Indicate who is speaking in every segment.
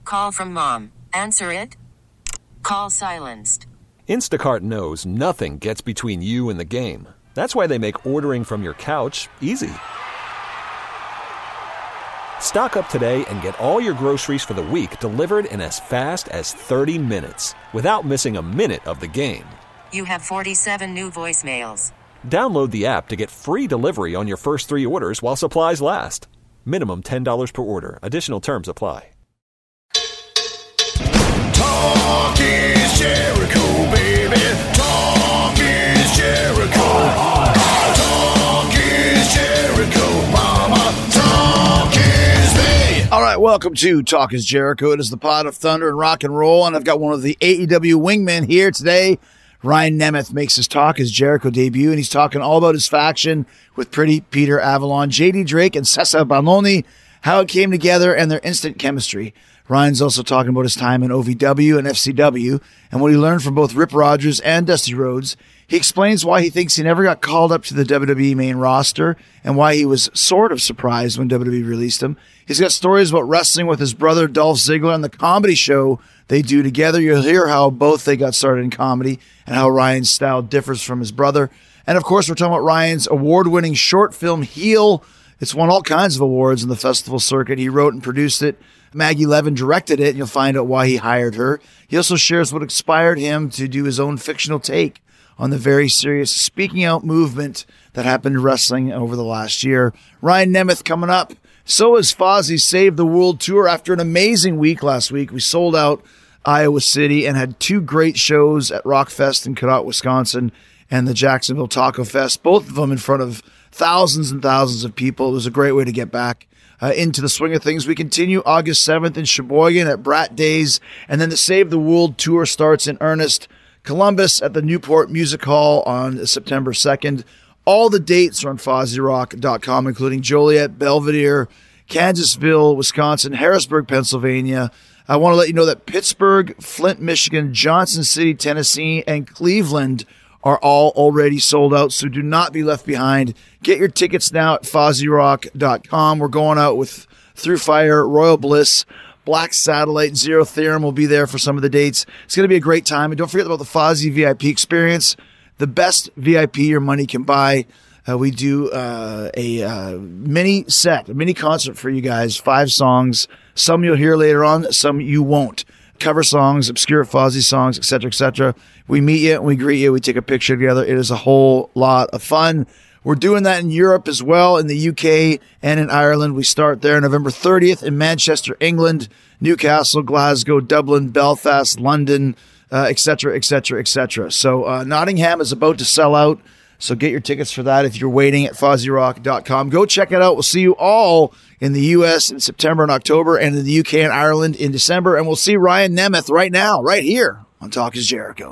Speaker 1: Call from mom. Answer it. Call silenced.
Speaker 2: Instacart knows nothing gets between you and the game. That's why they make ordering from your couch easy. Stock up today and get all your groceries for the week delivered in as fast as 30 minutes without missing a minute of the game.
Speaker 1: You have 47 new voicemails.
Speaker 2: Download the app to get free delivery on your first 3 orders while supplies last. Minimum $10 per order. Additional terms apply.
Speaker 3: Talk is Jericho, baby. Talk is Jericho. Talk is Jericho, mama. Talk is me.
Speaker 4: All right, welcome to Talk is Jericho. It is the pod of thunder and rock and roll, and I've got one of the AEW wingmen here today. Ryan Nemeth makes his Talk is Jericho debut, and he's talking all about his faction with Pretty Peter Avalon, JD Drake, and Cesar Bononi, how it came together, and their instant chemistry. Ryan's also talking about his time in OVW and FCW and what he learned from both Rip Rogers and Dusty Rhodes. He explains why he thinks he never got called up to the WWE main roster and why he was sort of surprised when WWE released him. He's got stories about wrestling with his brother Dolph Ziggler and the comedy show they do together. You'll hear how both they got started in comedy and how Ryan's style differs from his brother. And of course, we're talking about Ryan's award-winning short film Heel. It's won all kinds of awards in the festival circuit. He wrote and produced it. Maggie Levin directed it, and you'll find out why he hired her. He also shares what inspired him to do his own fictional take on the very serious speaking out movement that happened in wrestling over the last year. Ryan Nemeth coming up. So is Fozzy Save the World Tour. After an amazing week last week, we sold out Iowa City and had 2 great shows at Rockfest in Cadott, Wisconsin, and the Jacksonville Taco Fest, both of them in front of thousands and thousands of people. It was a great way to get back into the swing of things. We continue August 7th in Sheboygan at Brat Days, and then the Save the World Tour starts in earnest. Columbus at the Newport Music Hall on September 2nd. All the dates are on FozzyRock.com, including Joliet, Belvedere, Kansasville, Wisconsin, Harrisburg, Pennsylvania. I want to let you know that Pittsburgh, Flint, Michigan, Johnson City, Tennessee, and Cleveland are all already sold out, so do not be left behind. Get your tickets now at FozzyRock.com. We're going out with Through Fire, Royal Bliss, Black Satellite, Zero Theorem will be there for some of the dates. It's going to be a great time. And don't forget about the Fozzy VIP experience, the best VIP your money can buy. We do a mini set, a mini concert for you guys, 5 songs. Some you'll hear later on, some you won't. Cover songs, obscure Fozzy songs, etc., etc. We meet you and we greet you. We take a picture together. It is a whole lot of fun. We're doing that in Europe as well, in the UK and in Ireland. We start there November 30th in Manchester, England, Newcastle, Glasgow, Dublin, Belfast, London, etc., etc., etc. So Nottingham is about to sell out. So get your tickets for that if you're waiting at FozzyRock.com. Go check it out. We'll see you all in the U.S. in September and October, and in the U.K. and Ireland in December. And we'll see Ryan Nemeth right now, right here on Talk is Jericho.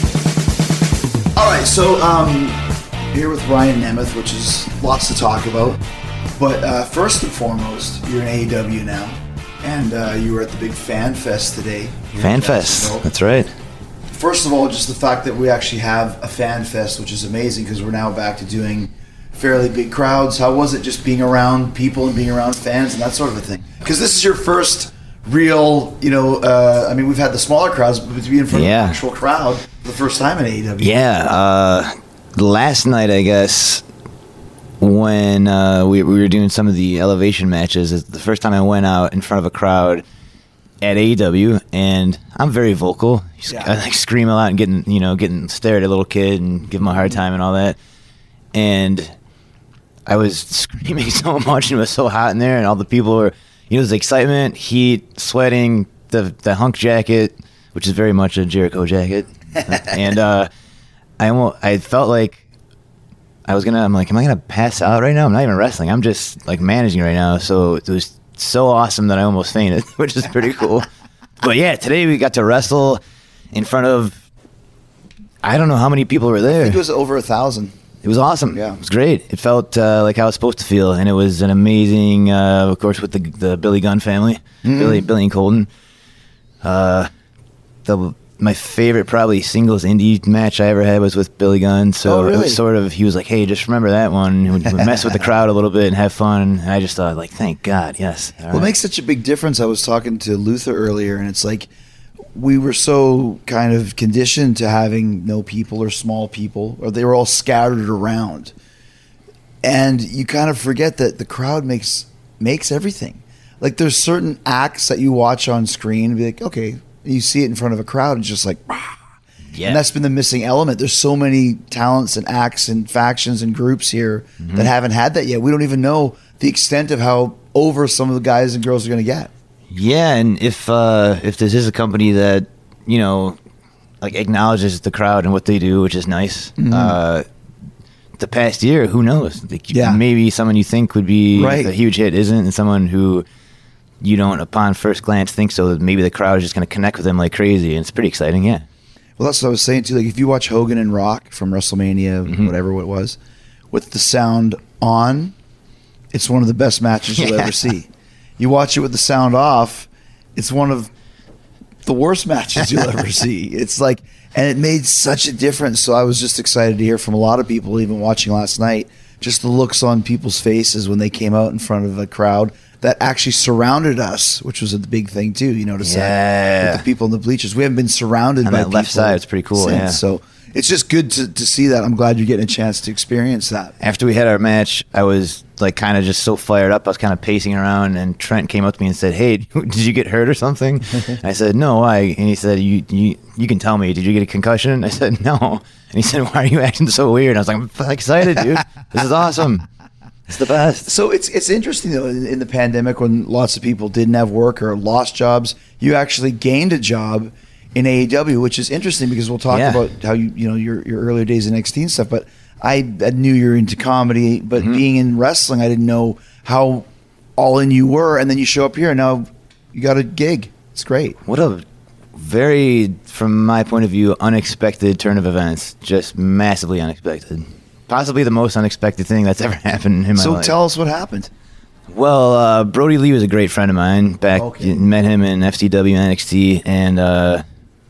Speaker 4: All right, so here with Ryan Nemeth, which is lots to talk about. But first and foremost, you're in AEW now, and you were at the big Fan Fest today.
Speaker 5: Fan Fest, that's right.
Speaker 4: First of all, just the fact that we actually have a Fan Fest, which is amazing because we're now back to doing fairly big crowds. How was it just being around people and being around fans and that sort of a thing? Because this is your first real, I mean, we've had the smaller crowds, but to be in front of an actual crowd for the first time in AEW.
Speaker 5: Yeah, last night, I guess, when we were doing some of the elevation matches, it's the first time I went out in front of a crowd at AEW, and I'm very vocal. I like scream a lot and getting stared at a little kid and give him a hard time and all that. And I was screaming so much and it was so hot in there, and all the people were, there's excitement, heat, sweating, the hunk jacket, which is very much a Jericho jacket, and I felt like I'm like, am I gonna pass out right now? I'm not even wrestling. I'm just like managing right now. So it was so awesome that I almost fainted, which is pretty cool. But yeah, today we got to wrestle in front of, I don't know how many people were there.
Speaker 4: I think it was over 1,000.
Speaker 5: It was awesome.
Speaker 4: Yeah.
Speaker 5: It was great. It felt like how I was supposed to feel, and it was an amazing, of course, with the Billy Gunn family, Billy and Colton. The my favorite probably singles indie match I ever had was with Billy Gunn. So
Speaker 4: Oh, really?
Speaker 5: it was sort of, he was like, hey, just remember that one. We'd mess with the crowd a little bit and have fun. And I just thought, like, thank God, yes. All
Speaker 4: Well, it
Speaker 5: right.
Speaker 4: makes such a big difference. I was talking to Luther earlier, and it's like we were so kind of conditioned to having no people or small people, or they were all scattered around. And you kind of forget that the crowd makes everything. Like there's certain acts that you watch on screen and be like, okay, you see it in front of a crowd and it's just like, "Rah."
Speaker 5: Yeah.
Speaker 4: And that's been the missing element. There's so many talents and acts and factions and groups here that haven't had that yet. We don't even know the extent of how over some of the guys and girls are going to get.
Speaker 5: Yeah, and if this is a company that, you know, like acknowledges the crowd and what they do, which is nice, the past year, who knows? Like,
Speaker 4: Yeah.
Speaker 5: maybe someone you think would be
Speaker 4: Right.
Speaker 5: a huge hit isn't, and someone who you don't, upon first glance, think so. That maybe the crowd is just going to connect with them like crazy, and it's pretty exciting. Yeah.
Speaker 4: Well, that's what I was saying too. Like if you watch Hogan and Rock from WrestleMania, whatever it was, with the sound on, it's one of the best matches you'll
Speaker 5: Yeah.
Speaker 4: ever see. You watch it with the sound off, it's one of the worst matches you'll ever see. It's like, and it made such a difference. So I was just excited to hear from a lot of people, even watching last night, just the looks on people's faces when they came out in front of a crowd that actually surrounded us, which was a big thing too. You notice that
Speaker 5: Yeah.
Speaker 4: with the people in the bleachers. We haven't been surrounded
Speaker 5: On
Speaker 4: by
Speaker 5: that left
Speaker 4: people
Speaker 5: side, it's pretty cool,
Speaker 4: since.
Speaker 5: yeah.
Speaker 4: So it's just good to see that. I'm glad you're getting a chance to experience that.
Speaker 5: After we had our match, I was like kind of just so fired up. I was kind of pacing around, and Trent came up to me and said, "Hey, did you get hurt or something?" I said, "No, why?" And he said, "You can tell me. Did you get a concussion?" I said, "No." And he said, "Why are you acting so weird?" And I was like, "I'm excited, dude. This is awesome. It's the best."
Speaker 4: So it's interesting though. In the pandemic, when lots of people didn't have work or lost jobs, you actually gained a job in AEW, which is interesting because we'll talk
Speaker 5: Yeah.
Speaker 4: about how you know your earlier days in NXT and stuff. But I knew you were into comedy, but being in wrestling, I didn't know how all in you were. And then you show up here, and now you got a gig. It's great.
Speaker 5: What a very, from my point of view, unexpected turn of events. Just massively unexpected. Possibly the most unexpected thing that's ever happened in my
Speaker 4: So
Speaker 5: life.
Speaker 4: tell us what happened.
Speaker 5: Well, Brody Lee was a great friend of mine. Back,
Speaker 4: Okay.
Speaker 5: met him in FCW and NXT, and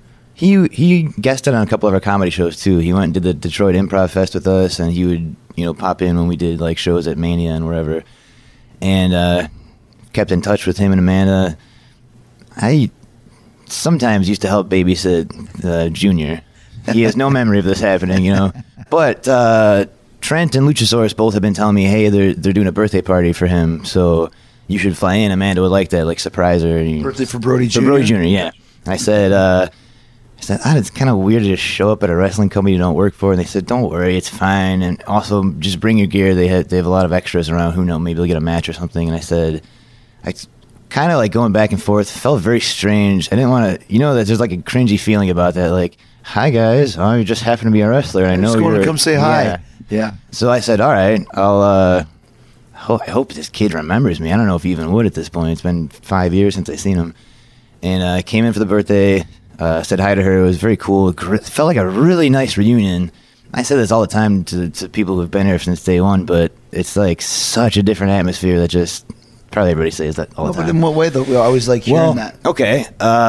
Speaker 5: he guested on a couple of our comedy shows too. He went and did the Detroit Improv Fest with us, and he would pop in when we did like shows at Mania and wherever. And kept in touch with him and Amanda. I sometimes used to help babysit Junior. He has no memory of this happening, But Trent and Luchasaurus both have been telling me, hey, they're doing a birthday party for him, so you should fly in. Amanda would like that, like surprise her.
Speaker 4: Birthday for Brody Jr.
Speaker 5: For Brody Jr., yeah. And I said, it's kind of weird to just show up at a wrestling company you don't work for. And they said, don't worry, it's fine. And also, just bring your gear. They have a lot of extras around. Who knows? Maybe they'll get a match or something. And I said, I kind of like going back and forth. Felt very strange. I didn't want to, that there's like a cringy feeling about that. Like, hi guys, you just happen to be a wrestler. I know
Speaker 4: Just going
Speaker 5: you're
Speaker 4: to come say hi.
Speaker 5: Yeah.
Speaker 4: Yeah.
Speaker 5: So I said, all right, I hope this kid remembers me. I don't know if he even would at this point. It's been 5 years since I seen him. And I came in for the birthday, said hi to her. It was very cool. It felt like a really nice reunion. I say this all the time to people who've been here since day one, but it's like such a different atmosphere that just probably everybody says that all the
Speaker 4: But
Speaker 5: time.
Speaker 4: in what way though? We always like hearing that.
Speaker 5: Okay.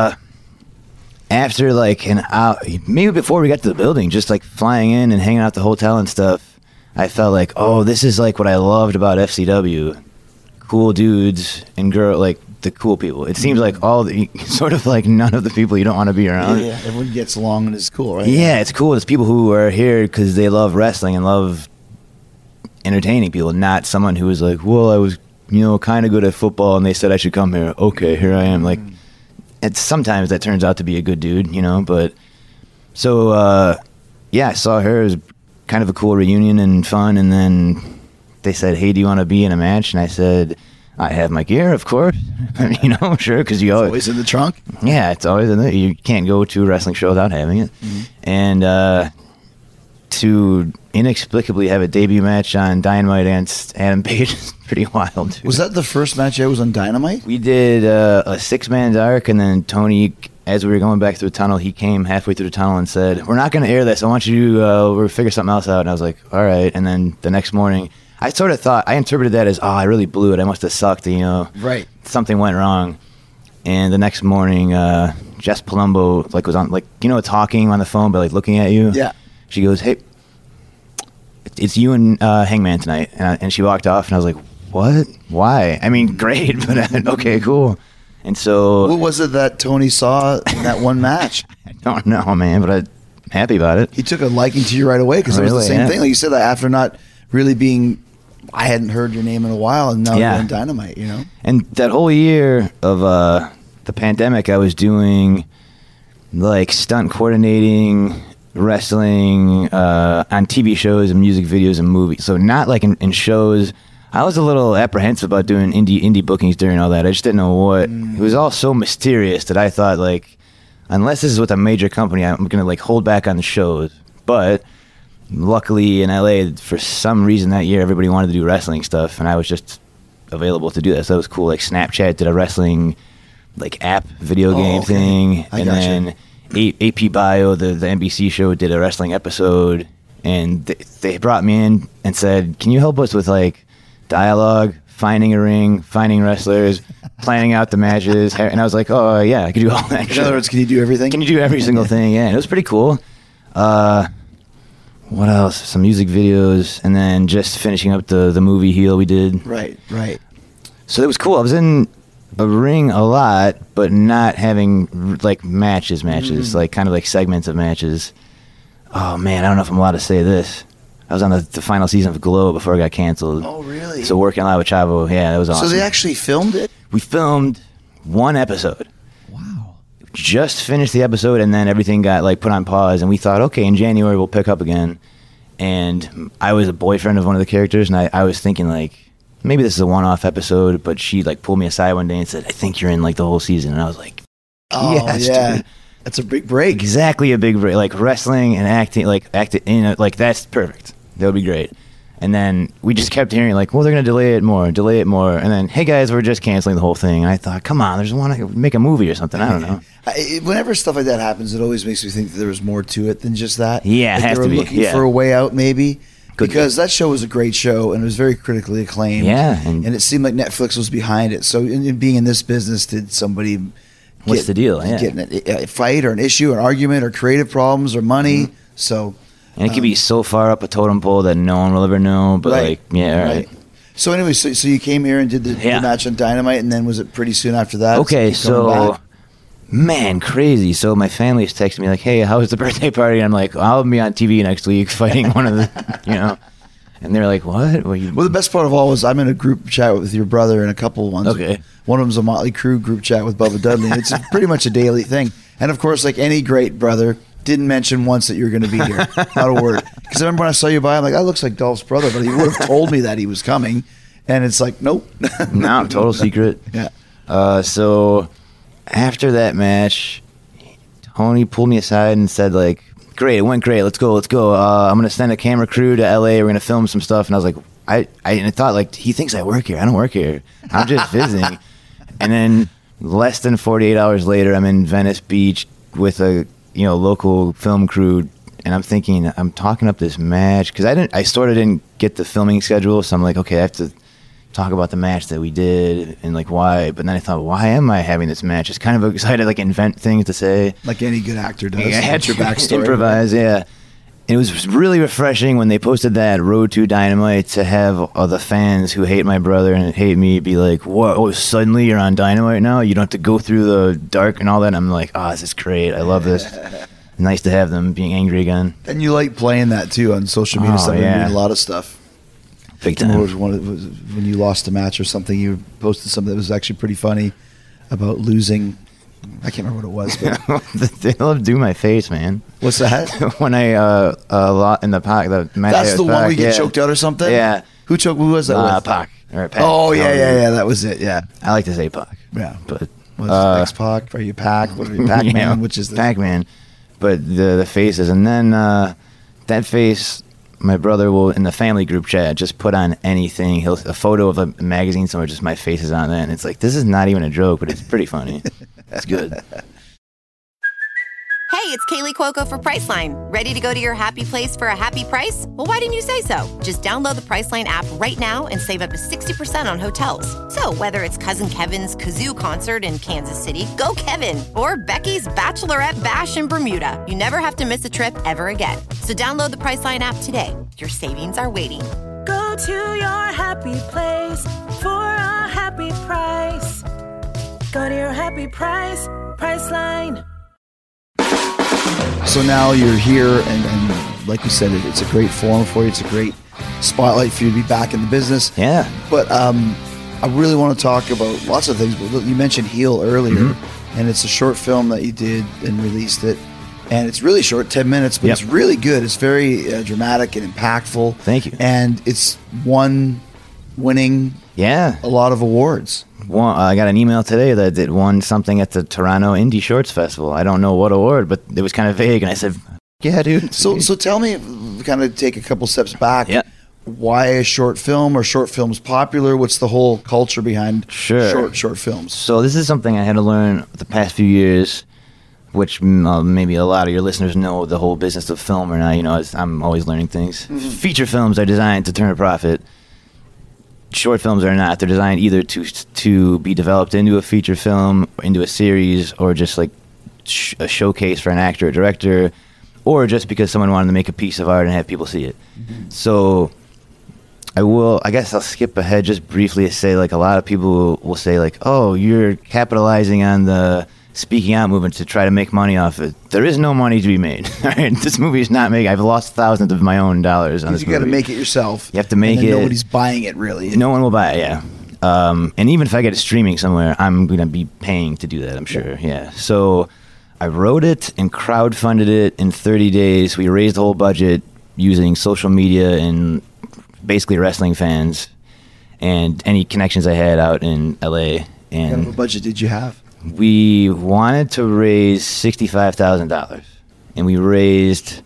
Speaker 5: After like an hour, maybe before we got to the building, just like flying in and hanging out at the hotel and stuff, I felt like, oh, this is like what I loved about FCW. Cool dudes and like the cool people. It seems like sort of like none of the people you don't want to be around.
Speaker 4: Yeah, everyone gets along and is cool, right?
Speaker 5: Yeah, it's cool. It's people who are here because they love wrestling and love entertaining people, not someone who is like, well, I was, kind of good at football and they said I should come here. Okay, here I am. Like, sometimes that turns out to be a good dude, but so, I saw her. It was kind of a cool reunion and fun. And then they said, hey, do you want to be in a match? And I said, I have my gear, of course. Sure, because you
Speaker 4: Always in the trunk.
Speaker 5: yeah, it's always in there. You can't go to a wrestling show without having it.
Speaker 4: Mm-hmm.
Speaker 5: And to inexplicably have a debut match on Dynamite against Adam Page is pretty wild, too.
Speaker 4: Was that the first match I was on Dynamite?
Speaker 5: We did a six-man dark, and then Tony, as we were going back through the tunnel, he came halfway through the tunnel and said, we're not going to air this. I want you to we'll figure something else out. And I was like, all right. And then the next morning, I sort of thought, I interpreted that as, I really blew it. I must have sucked,
Speaker 4: Right.
Speaker 5: something went wrong. And the next morning, Jess Palumbo like was on like talking on the phone but like looking at you.
Speaker 4: Yeah.
Speaker 5: She goes, "Hey, it's you and Hangman tonight," and she walked off, and I was like, "What? Why? I mean, great, but okay, cool." And so,
Speaker 4: What was it that Tony saw in that one match?
Speaker 5: I don't know, man, but I'm happy about it.
Speaker 4: He took a liking to you right away because it was the
Speaker 5: Really,
Speaker 4: same
Speaker 5: yeah.
Speaker 4: thing. Like you said, that after not really being, I hadn't heard your name in a while, and now
Speaker 5: Yeah.
Speaker 4: you're in Dynamite.
Speaker 5: And that whole year of the pandemic, I was doing like stunt coordinating, wrestling on TV shows and music videos and movies. So not like in shows. I was a little apprehensive about doing indie bookings during all that. I just didn't know what. It was all so mysterious that I thought like, unless this is with a major company, I'm gonna like hold back on the shows. But luckily in LA, for some reason that year, everybody wanted to do wrestling stuff, and I was just available to do that. So that was cool. Like Snapchat did a wrestling like app video game
Speaker 4: okay.
Speaker 5: thing,
Speaker 4: I
Speaker 5: and
Speaker 4: gotcha.
Speaker 5: then AP Bio, the NBC show, did a wrestling episode, and they brought me in and said, "Can you help us with like dialogue, finding a ring, finding wrestlers, planning out the matches?" And I was like, "Oh yeah, I could do all that."
Speaker 4: In other words, can you do everything?
Speaker 5: Can you do every single thing? Yeah, and it was pretty cool. What else? Some music videos, and then just finishing up the movie Heel we did.
Speaker 4: Right.
Speaker 5: So it was cool. I was in a ring a lot, but not having like matches, like kind of like segments of matches. Oh man, I don't know if I'm allowed to say this. I was on the final season of Glow before it got canceled.
Speaker 4: Oh, really?
Speaker 5: So working a lot with Chavo, yeah, that was awesome.
Speaker 4: So they actually filmed it?
Speaker 5: We filmed one episode.
Speaker 4: Wow.
Speaker 5: Just finished the episode, and then everything got like put on pause, and we thought, okay, in January we'll pick up again. And I was a boyfriend of one of the characters, and I was thinking like, maybe this is a one-off episode, but she like pulled me aside one day and said, "I think you're in like the whole season," and I was like,
Speaker 4: Oh,
Speaker 5: yes,
Speaker 4: yeah.
Speaker 5: dude.
Speaker 4: That's a big break.
Speaker 5: Exactly a big break. Like wrestling and acting, like that's perfect. That would be great. And then we just kept hearing like, well, they're gonna delay it more, and then, hey guys, we're just canceling the whole thing. And I thought, come on, there's one, make a movie or something. I don't know.
Speaker 4: Whenever stuff like that happens, it always makes me think that there was more to it than just that.
Speaker 5: Yeah, it
Speaker 4: Like
Speaker 5: has
Speaker 4: they were
Speaker 5: to be,
Speaker 4: looking
Speaker 5: yeah.
Speaker 4: for a way out, maybe.
Speaker 5: Could
Speaker 4: Because that show was a great show and it was very critically acclaimed.
Speaker 5: Yeah,
Speaker 4: and it seemed like Netflix was behind it. So, in being in this business, did somebody
Speaker 5: What's the deal? Yeah.
Speaker 4: get in a fight or an issue, an argument, or creative problems or money?
Speaker 5: Mm-hmm.
Speaker 4: So,
Speaker 5: And it could be so far up a totem pole that no one will ever know. But
Speaker 4: Right.
Speaker 5: like, yeah, all right.
Speaker 4: So anyway, so you came here and did the match on Dynamite, and then was it pretty soon after that?
Speaker 5: Okay,
Speaker 4: Keep coming
Speaker 5: so
Speaker 4: back?
Speaker 5: man, crazy. So my family's texting me like, "Hey, how was the birthday party?" And I'm like, "I'll be on TV next week fighting one of the, And they're like, "What?
Speaker 4: Well, the best part of all was I'm in a group chat with your brother and a couple ones.
Speaker 5: Okay.
Speaker 4: One of them's a Motley Crue group chat with Bubba Dudley. And it's pretty much a daily thing. And of course, like any great brother, didn't mention once that you're going to be here. Not a word. Because I remember when I saw you by, I'm like, that looks like Dolph's brother, but he would have told me that he was coming. And it's like, nope.
Speaker 5: No, total secret."
Speaker 4: Yeah.
Speaker 5: So after that match, Tony pulled me aside and said like, "Great, it went great. Let's go. I'm gonna send a camera crew to LA. We're gonna film some stuff." And I was like, I thought like, he thinks I work here. I don't work here. I'm just visiting. And then less than 48 hours later, I'm in Venice Beach with a local film crew, and I'm thinking, I'm talking up this match because I sort of didn't get the filming schedule, so I'm like, okay, I have to talk about the match that we did and like why. But then I thought, why am I having this match? It's kind of excited, like invent things to say.
Speaker 4: Like any good actor does.
Speaker 5: I had
Speaker 4: That's your
Speaker 5: to
Speaker 4: backstory.
Speaker 5: improvise, yeah. And it was really refreshing when they posted that Road to Dynamite to have the fans who hate my brother and hate me be like, "What? Oh, suddenly you're on Dynamite now? You don't have to go through the dark and all that." And I'm like, "Oh, this is great. I love this." Nice to have them being angry again.
Speaker 4: And you like playing that too on social media
Speaker 5: Oh,
Speaker 4: stuff.
Speaker 5: yeah.
Speaker 4: You're doing a lot of stuff.
Speaker 5: Big
Speaker 4: What
Speaker 5: time.
Speaker 4: was when you lost a match or something, you posted something that was actually pretty funny about losing. I can't remember what it was, but
Speaker 5: They love do my face, man.
Speaker 4: what's that?
Speaker 5: When I lot in the Pac, the match.
Speaker 4: That's the one
Speaker 5: Pac,
Speaker 4: where you get
Speaker 5: yeah.
Speaker 4: choked out or something?
Speaker 5: Yeah.
Speaker 4: Who was that with?
Speaker 5: Pac. Or Pac.
Speaker 4: Oh, yeah, that was it, yeah.
Speaker 5: I like to say Pac.
Speaker 4: Yeah.
Speaker 5: But
Speaker 4: Was it X-Pac? Are you Pac? What are you, Pac-Man?
Speaker 5: yeah,
Speaker 4: Which is the...
Speaker 5: Pac-Man. But the faces, and then that face, my brother will in the family group chat just put on anything. A photo of a magazine somewhere, just my face is on that, and it's like, this is not even a joke, but it's pretty funny. It's good.
Speaker 6: Hey, it's Kaylee Cuoco for Priceline. Ready to go to your happy place for a happy price? Well, why didn't you say so? Just download the Priceline app right now and save up to 60% on hotels. So whether it's Cousin Kevin's Kazoo Concert in Kansas City, go Kevin, or Becky's Bachelorette Bash in Bermuda, you never have to miss a trip ever again. So download the Priceline app today. Your savings are waiting.
Speaker 7: Go to your happy place for a happy price. Go to your happy price, Priceline.
Speaker 4: So now you're here, and like you said, it's a great forum for you. It's a great spotlight for you to be back in the business.
Speaker 5: Yeah.
Speaker 4: But I really want to talk about lots of things. But you mentioned Heel earlier, and it's a short film that you did and released it. And it's really short, 10 minutes, but it's really good. It's very dramatic and impactful.
Speaker 5: Thank you.
Speaker 4: And it's winning
Speaker 5: Yeah.
Speaker 4: a lot of awards.
Speaker 5: I got an email today that it won something at the Toronto Indie Shorts Festival. I don't know what award, but it was kind of vague, and I said, yeah, dude.
Speaker 4: So tell me, kind of take a couple steps back.
Speaker 5: Yeah.
Speaker 4: Why a short film? Are short films popular? What's the whole culture behind
Speaker 5: Sure.
Speaker 4: short films?
Speaker 5: So this is something I had to learn the past few years, which maybe a lot of your listeners know the whole business of film or not. You know, I'm always learning things. Feature films are designed to turn a profit. Short films are not. They're designed either to be developed into a feature film, into a series, or just like a showcase for an actor or director, or just because someone wanted to make a piece of art and have people see it. So I guess I'll skip ahead just briefly to say, like, a lot of people will say, like, oh, you're capitalizing on the speaking out movement to try to make money off it. There is no money to be made. All right? This movie is not making. I've lost thousands of my own dollars on this movie.
Speaker 4: You got to make it yourself.
Speaker 5: You have to make it.
Speaker 4: Nobody's buying it, really.
Speaker 5: No one will buy it, yeah. And even if I get it streaming somewhere, I'm going to be paying to do that, I'm sure, yeah. So I wrote it and crowdfunded it in 30 days. We raised the whole budget using social media and basically wrestling fans and any connections I had out in LA.
Speaker 4: What kind of a budget did you have?
Speaker 5: We wanted to raise $65,000, and we raised.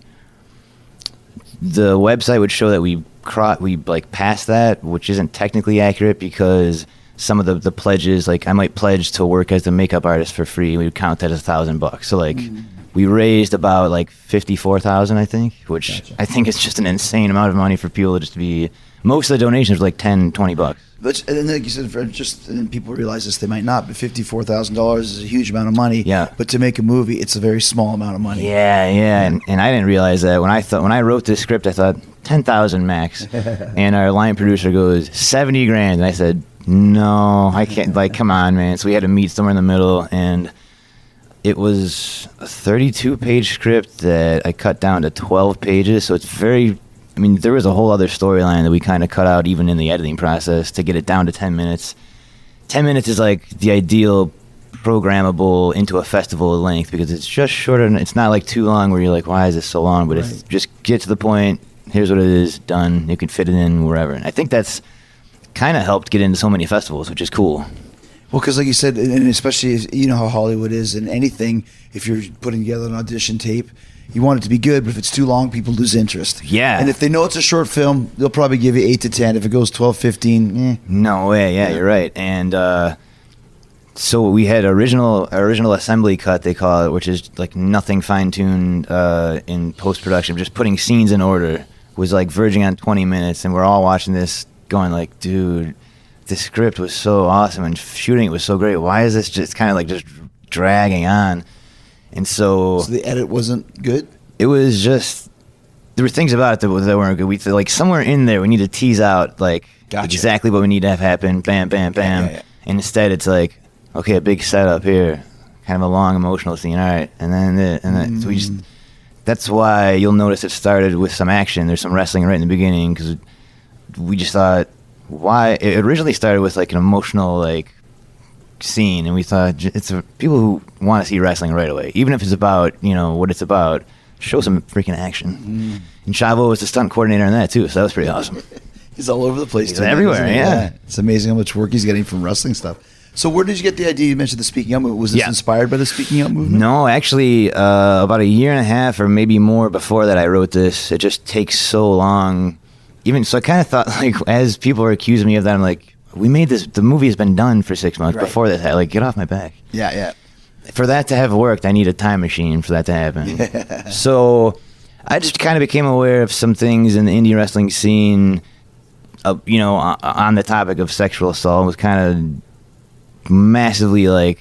Speaker 5: The website would show that we passed that, which isn't technically accurate because some of the pledges, like I might pledge to work as the makeup artist for free, we would count that as $1,000. So like we raised about like $54,000, I think, which I think is just an insane amount of money for people to just be. Most of the donations were like $10-$20.
Speaker 4: And then, like you said, and people realize this, they might not, but $54,000 is a huge amount of money.
Speaker 5: Yeah.
Speaker 4: But to make a movie, it's a very small amount of money.
Speaker 5: Yeah, and I didn't realize that when I wrote this script, I thought $10,000 max, and our line producer goes $70,000, and I said no, I can't. Like, come on, man. So we had to meet somewhere in the middle, and it was a 32-page script that I cut down to 12 pages. So it's very. I mean, there was a whole other storyline that we kind of cut out even in the editing process to get it down to 10 minutes. 10 minutes is like the ideal programmable into a festival length because it's just shorter. And it's not like too long where you're like, why is this so long? But it's just get to the point. Here's what it is, done. You can fit it in wherever. And I think that's kind of helped get into so many festivals, which is cool.
Speaker 4: Well, because like you said, and especially, you know how Hollywood is in anything, if you're putting together an audition tape, you want it to be good, but if it's too long, people lose interest.
Speaker 5: Yeah.
Speaker 4: And if they know it's a short film, they'll probably give you 8 to 10. If it goes 12, 15,
Speaker 5: No way. Yeah, you're right. And so we had original assembly cut, they call it, which is like nothing fine-tuned in post-production. Just putting scenes in order was like verging on 20 minutes, and we're all watching this going like, dude, the script was so awesome and shooting it was so great. Why is this just kind of like just dragging on? And so
Speaker 4: the edit wasn't good?
Speaker 5: It was just, there were things about it that weren't good. We like somewhere in there we need to tease out like exactly what we need to have happen. Bam, bam, bam. Yeah. And instead it's like, okay, a big setup here, kind of a long emotional scene. All right, and then so we just. That's why you'll notice it started with some action. There's some wrestling right in the beginning because we just thought, why? It originally started with like an emotional like scene, and we thought it's people who want to see wrestling right away, even if it's about what it's about. Show some freaking action. And Chavo was the stunt coordinator on that too, so that was pretty awesome.
Speaker 4: He's all over the place.
Speaker 5: He's everywhere. Yeah,
Speaker 4: it's amazing how much work he's getting from wrestling stuff. So where did you get the idea? You mentioned the Speaking Out movement. Was this inspired by the Speaking Out movement?
Speaker 5: No, actually, about a year and a half or maybe more before that I wrote this. It just takes so long. Even so, I kind of thought, like, as people are accusing me of that, I'm like, we made this. The movie has been done for 6 months before this. Like, get off my back.
Speaker 4: Yeah.
Speaker 5: for that to have worked, I need a time machine for that to happen. So I just kind of became aware of some things in the indie wrestling scene, you know, on the topic of sexual assault. Was kind of massively like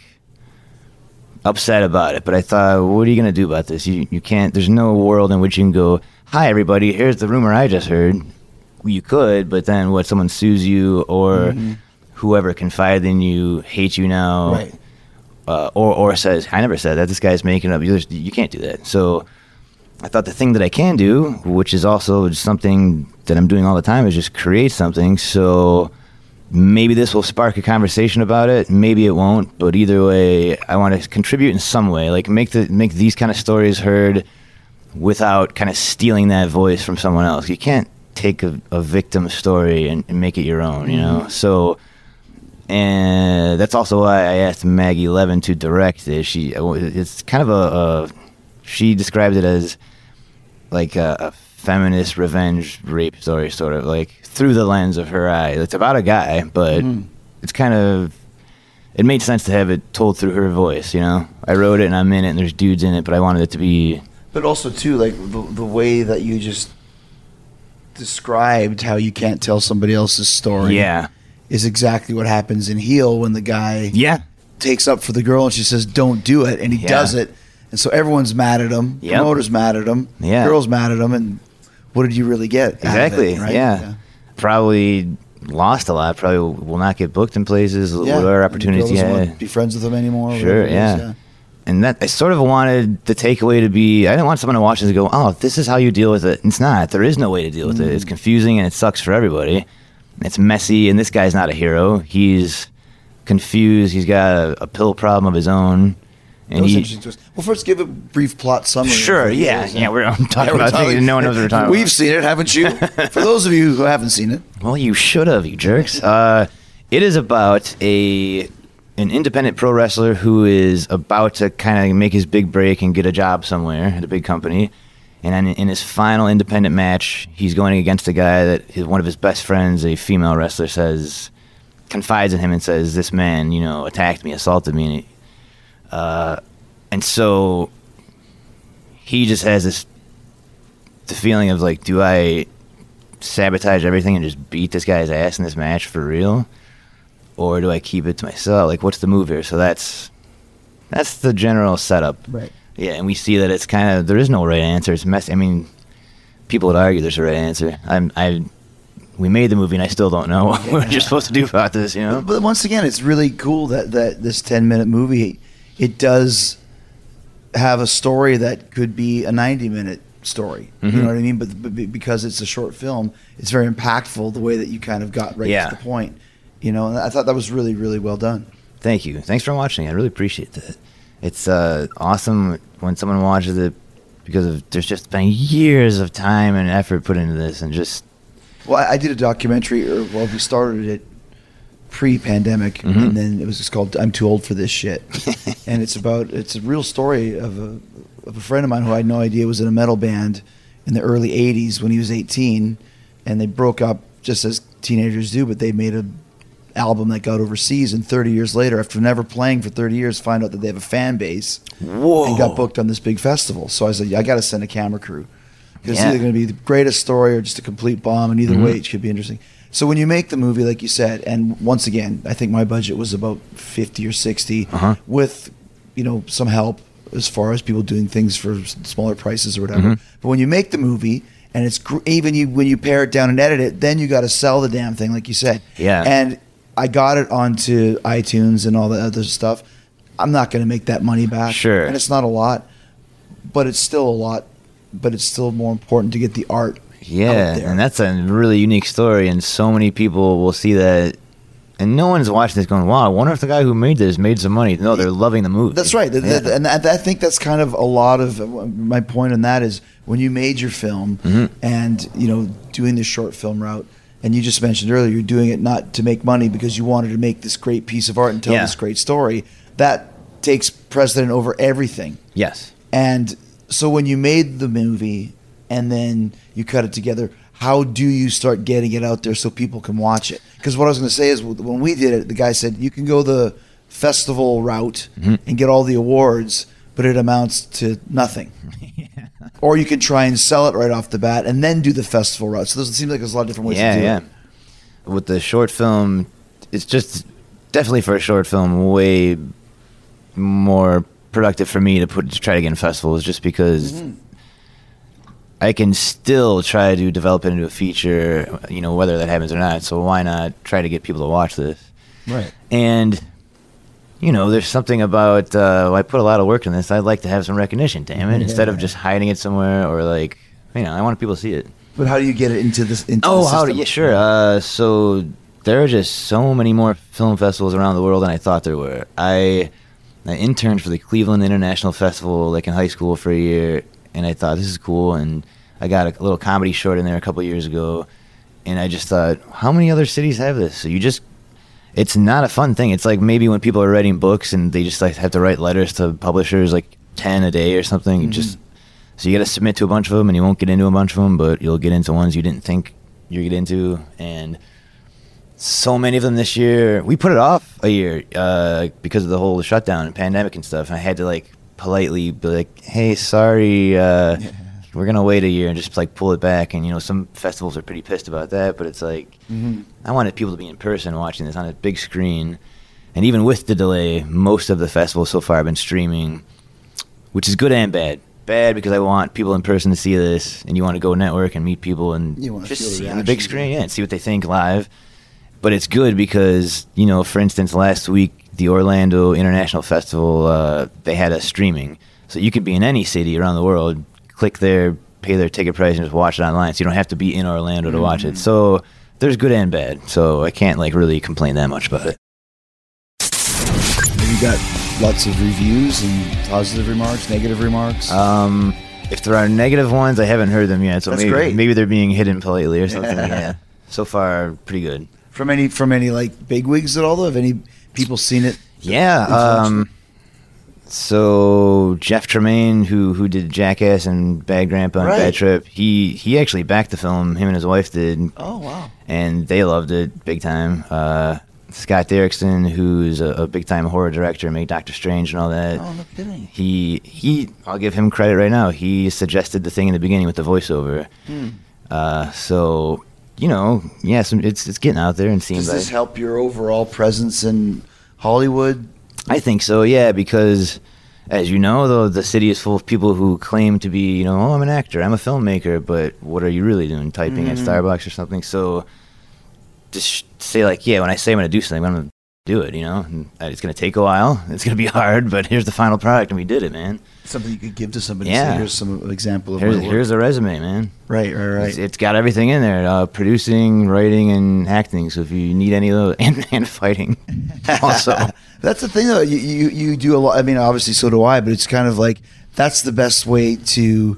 Speaker 5: upset about it, but I thought, what are you going to do about this? You can't, there's no world in which you can go, hi everybody, here's the rumor I just heard. You could, but then what, someone sues you, or whoever confided in you hates you now,
Speaker 4: Right.
Speaker 5: Or says, I never said that, this guy's making up. You can't do that. So I thought the thing that I can do, which is also something that I'm doing all the time, is just create something. So maybe this will spark a conversation about it. Maybe it won't. But either way, I want to contribute in some way. Like make these kind of stories heard without kind of stealing that voice from someone else. You can't take a victim story and make it your own, you know? So, and that's also why I asked Maggie Levin to direct it. It's kind of she described it as like a feminist revenge rape story, sort of like through the lens of her eye. It's about a guy, but it's kind of, it made sense to have it told through her voice, you know? I wrote it and I'm in it and there's dudes in it, but I wanted it to be...
Speaker 4: But also, too, like the way that you just described how you can't tell somebody else's story is exactly what happens in Heel when the guy takes up for the girl and she says, don't do it, and he does it. And so everyone's mad at him.
Speaker 5: Yep.
Speaker 4: Promoter's mad at him.
Speaker 5: Yeah.
Speaker 4: Girl's mad at him. And what did you really get?
Speaker 5: Exactly.
Speaker 4: Out of it, right?
Speaker 5: Yeah. Probably lost a lot. Probably will not get booked in places. Whatever opportunities
Speaker 4: you
Speaker 5: you
Speaker 4: want to
Speaker 5: had.
Speaker 4: be friends with him anymore.
Speaker 5: Sure. Yeah. And that I sort of wanted the takeaway to be, I didn't want someone to watch this and go, oh, this is how you deal with it. It's not. There is no way to deal with it. It's confusing and it sucks for everybody. It's messy, and this guy's not a hero. He's confused. He's got a pill problem of his own. And
Speaker 4: interesting twist. Well, first give a brief plot summary.
Speaker 5: Sure, yeah. We're talking about things no one knows what we're talking about.
Speaker 4: We've seen it, haven't you? For those of you who haven't seen it.
Speaker 5: Well, you should have, you jerks. It is about an independent pro wrestler who is about to kind of make his big break and get a job somewhere at a big company. And then in his final independent match, he's going against a guy that one of his best friends, a female wrestler, confides in him and says, this man, attacked me, assaulted me. And so he just has the feeling of like, do I sabotage everything and just beat this guy's ass in this match for real? Or do I keep it to myself? Like, what's the move here? So that's the general setup.
Speaker 4: Right.
Speaker 5: Yeah, and we see that it's kind of, there is no right answer. It's messy. I mean, people would argue there's a right answer. We made the movie and I still don't know what you're supposed to do about this,
Speaker 4: But once again, it's really cool that this 10-minute movie, it does have a story that could be a 90-minute story. You know what I mean? But because it's a short film, it's very impactful the way that you kind of got right to the point. And I thought that was really, really well done.
Speaker 5: Thank you. Thanks for watching. I really appreciate that. It's awesome when someone watches it because there's just been years of time and effort put into this, and just.
Speaker 4: Well, I did a documentary, we started it pre-pandemic, and then it was just called "I'm Too Old for This Shit," and it's a real story of a friend of mine who I had no idea was in a metal band in the early '80s when he was 18, and they broke up just as teenagers do, but they made a album that got overseas, and 30 years later, after never playing for 30 years, find out that they have a fan base.
Speaker 5: Whoa.
Speaker 4: And got booked on this big festival. So I said, I got to send a camera crew, because it's either going to be the greatest story or just a complete bomb, and either way it should be interesting. So when you make the movie, like you said, and once again, I think my budget was about 50 or 60 with some help as far as people doing things for smaller prices or whatever. But when you make the movie, and it's when you pare it down and edit it, then you got to sell the damn thing, like you said.
Speaker 5: Yeah.
Speaker 4: And I got it onto iTunes and all the other stuff. I'm not going to make that money back.
Speaker 5: Sure.
Speaker 4: And it's not a lot, but it's still a lot. But it's still more important to get the art out there.
Speaker 5: And that's a really unique story, and so many people will see that, and no one's watching this going, wow, I wonder if the guy who made this made some money. No, they're loving the movie.
Speaker 4: That's right. And I think that's kind of a lot of my point in that is when you made your film and, doing this short film route, and you just mentioned earlier, you're doing it not to make money because you wanted to make this great piece of art and tell this great story. That takes precedent over everything.
Speaker 5: Yes.
Speaker 4: And so when you made the movie and then you cut it together, how do you start getting it out there so people can watch it? Because what I was going to say is when we did it, the guy said, you can go the festival route
Speaker 5: Mm-hmm.
Speaker 4: and get all the awards, but it amounts to nothing. Or you can try and sell it right off the bat and then do the festival route. So it seems like there's a lot of different ways to do it.
Speaker 5: With the short film, it's just definitely for a short film way more productive for me to try to get in festivals, just because I can still try to develop it into a feature, whether that happens or not. So why not try to get people to watch this?
Speaker 4: Right.
Speaker 5: And there's something about I put a lot of work in this. I'd like to have some recognition, damn it, instead of just hiding it somewhere, or I want people to see it.
Speaker 4: But how do you get it into the system?
Speaker 5: Sure. So there are just so many more film festivals around the world than I thought there were. I interned for the Cleveland International Festival in high school for a year, and I thought, this is cool, and I got a little comedy short in there a couple of years ago, and I just thought, how many other cities have this? So it's not a fun thing. It's like maybe when people are writing books and they just have to write letters to publishers, 10 a day or something. So you got to submit to a bunch of them, and you won't get into a bunch of them, but you'll get into ones you didn't think you'd get into. And so many of them this year, we put it off a year because of the whole shutdown and pandemic and stuff. And I had to politely be like, hey, sorry, we're going to wait a year and just pull it back. And, some festivals are pretty pissed about that, but it's I wanted people to be in person watching this on a big screen. And even with the delay, most of the festivals so far have been streaming, which is good and bad. Bad because I want people in person to see this, and you want to go network and meet people and just see on the big screen, and see what they think live. But it's good because, for instance, last week, the Orlando International Festival, they had us streaming. So you could be in any city around the world, click there, pay their ticket price, and just watch it online. So you don't have to be in Orlando to watch it. So there's good and bad. So I can't really complain that much about it.
Speaker 4: You got lots of reviews and positive remarks, negative remarks.
Speaker 5: If there are negative ones, I haven't heard them yet. So
Speaker 4: That's
Speaker 5: maybe,
Speaker 4: great.
Speaker 5: Maybe they're being hidden politely or something. Yeah. So far, pretty good.
Speaker 4: From any bigwigs at all, though? Have any people seen it?
Speaker 5: Yeah. So Jeff Tremaine, who did Jackass and Bad Grandpa and Bad Trip, he actually backed the film. Him and his wife did.
Speaker 4: Oh, wow.
Speaker 5: And they loved it big time. Scott Derrickson, who's a big time horror director, made Doctor Strange and all that.
Speaker 4: Oh, no kidding.
Speaker 5: He I'll give him credit right now. He suggested the thing in the beginning with the voiceover. So it's getting out there and seems
Speaker 4: Does this help your overall presence in Hollywood?
Speaker 5: I think so, yeah, because as you know, though, the city is full of people who claim to be, I'm an actor, I'm a filmmaker, but what are you really doing? Typing at Starbucks or something? So just say when I say I'm going to do something, I'm going to do it, And it's going to take a while, it's going to be hard, but here's the final product, and we did it, man.
Speaker 4: Something you could give to somebody.
Speaker 5: Yeah.
Speaker 4: Say, here's some example of
Speaker 5: here's a resume, man.
Speaker 4: Right.
Speaker 5: It's got everything in there, producing, writing, and acting. So if you need any of those, and fighting, also.
Speaker 4: That's the thing, though. You do a lot. I mean, obviously, so do I. But it's kind of that's the best way to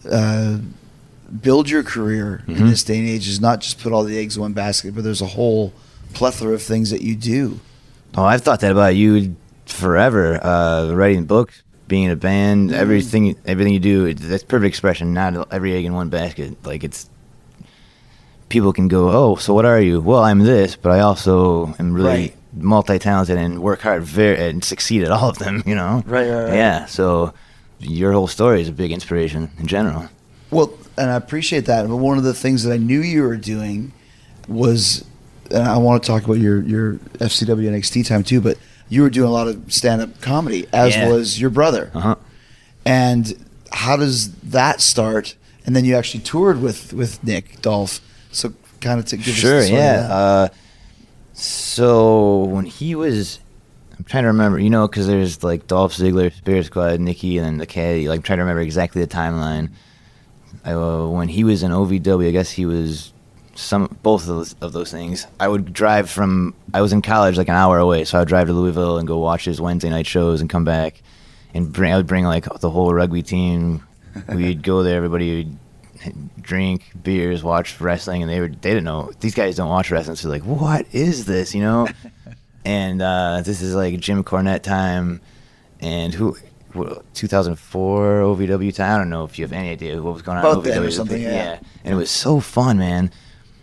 Speaker 4: build your career in this day and age. Is not just put all the eggs in one basket, but there's a whole plethora of things that you do.
Speaker 5: Oh, I've thought that about you forever. Writing books, being in a band, everything you do. That's perfect expression. Not every egg in one basket. It's people can go, oh, so what are you? Well, I'm this, but I also am really multi-talented and work hard and succeed at all of them.
Speaker 4: Right.
Speaker 5: Yeah. So your whole story is a big inspiration in general.
Speaker 4: Well, and I appreciate that. But one of the things that I knew you were doing was, and I want to talk about your FCW NXT time too, but you were doing a lot of stand-up comedy, as was your brother.
Speaker 5: Uh-huh.
Speaker 4: And how does that start? And then you actually toured with Nick Dolph. So kind of to give us the story of that.
Speaker 5: So when he was, I'm trying to remember, because there's Dolph Ziggler, Spirit Squad, Nikki, and then the Caddy. I'm trying to remember exactly the timeline. When he was in OVW, I guess he was both of those things. I would drive I was in college an hour away, so I would drive to Louisville and go watch his Wednesday night shows and come back, and I would bring the whole rugby team. We'd go there, everybody would drink beers, watch wrestling, and they didn't know, these guys don't watch wrestling, so what is this, And this is Jim Cornette time, and 2004 OVW time. I don't know if you have any idea what was going on
Speaker 4: About
Speaker 5: in OVW
Speaker 4: or something. Yeah.
Speaker 5: And it was so fun, man.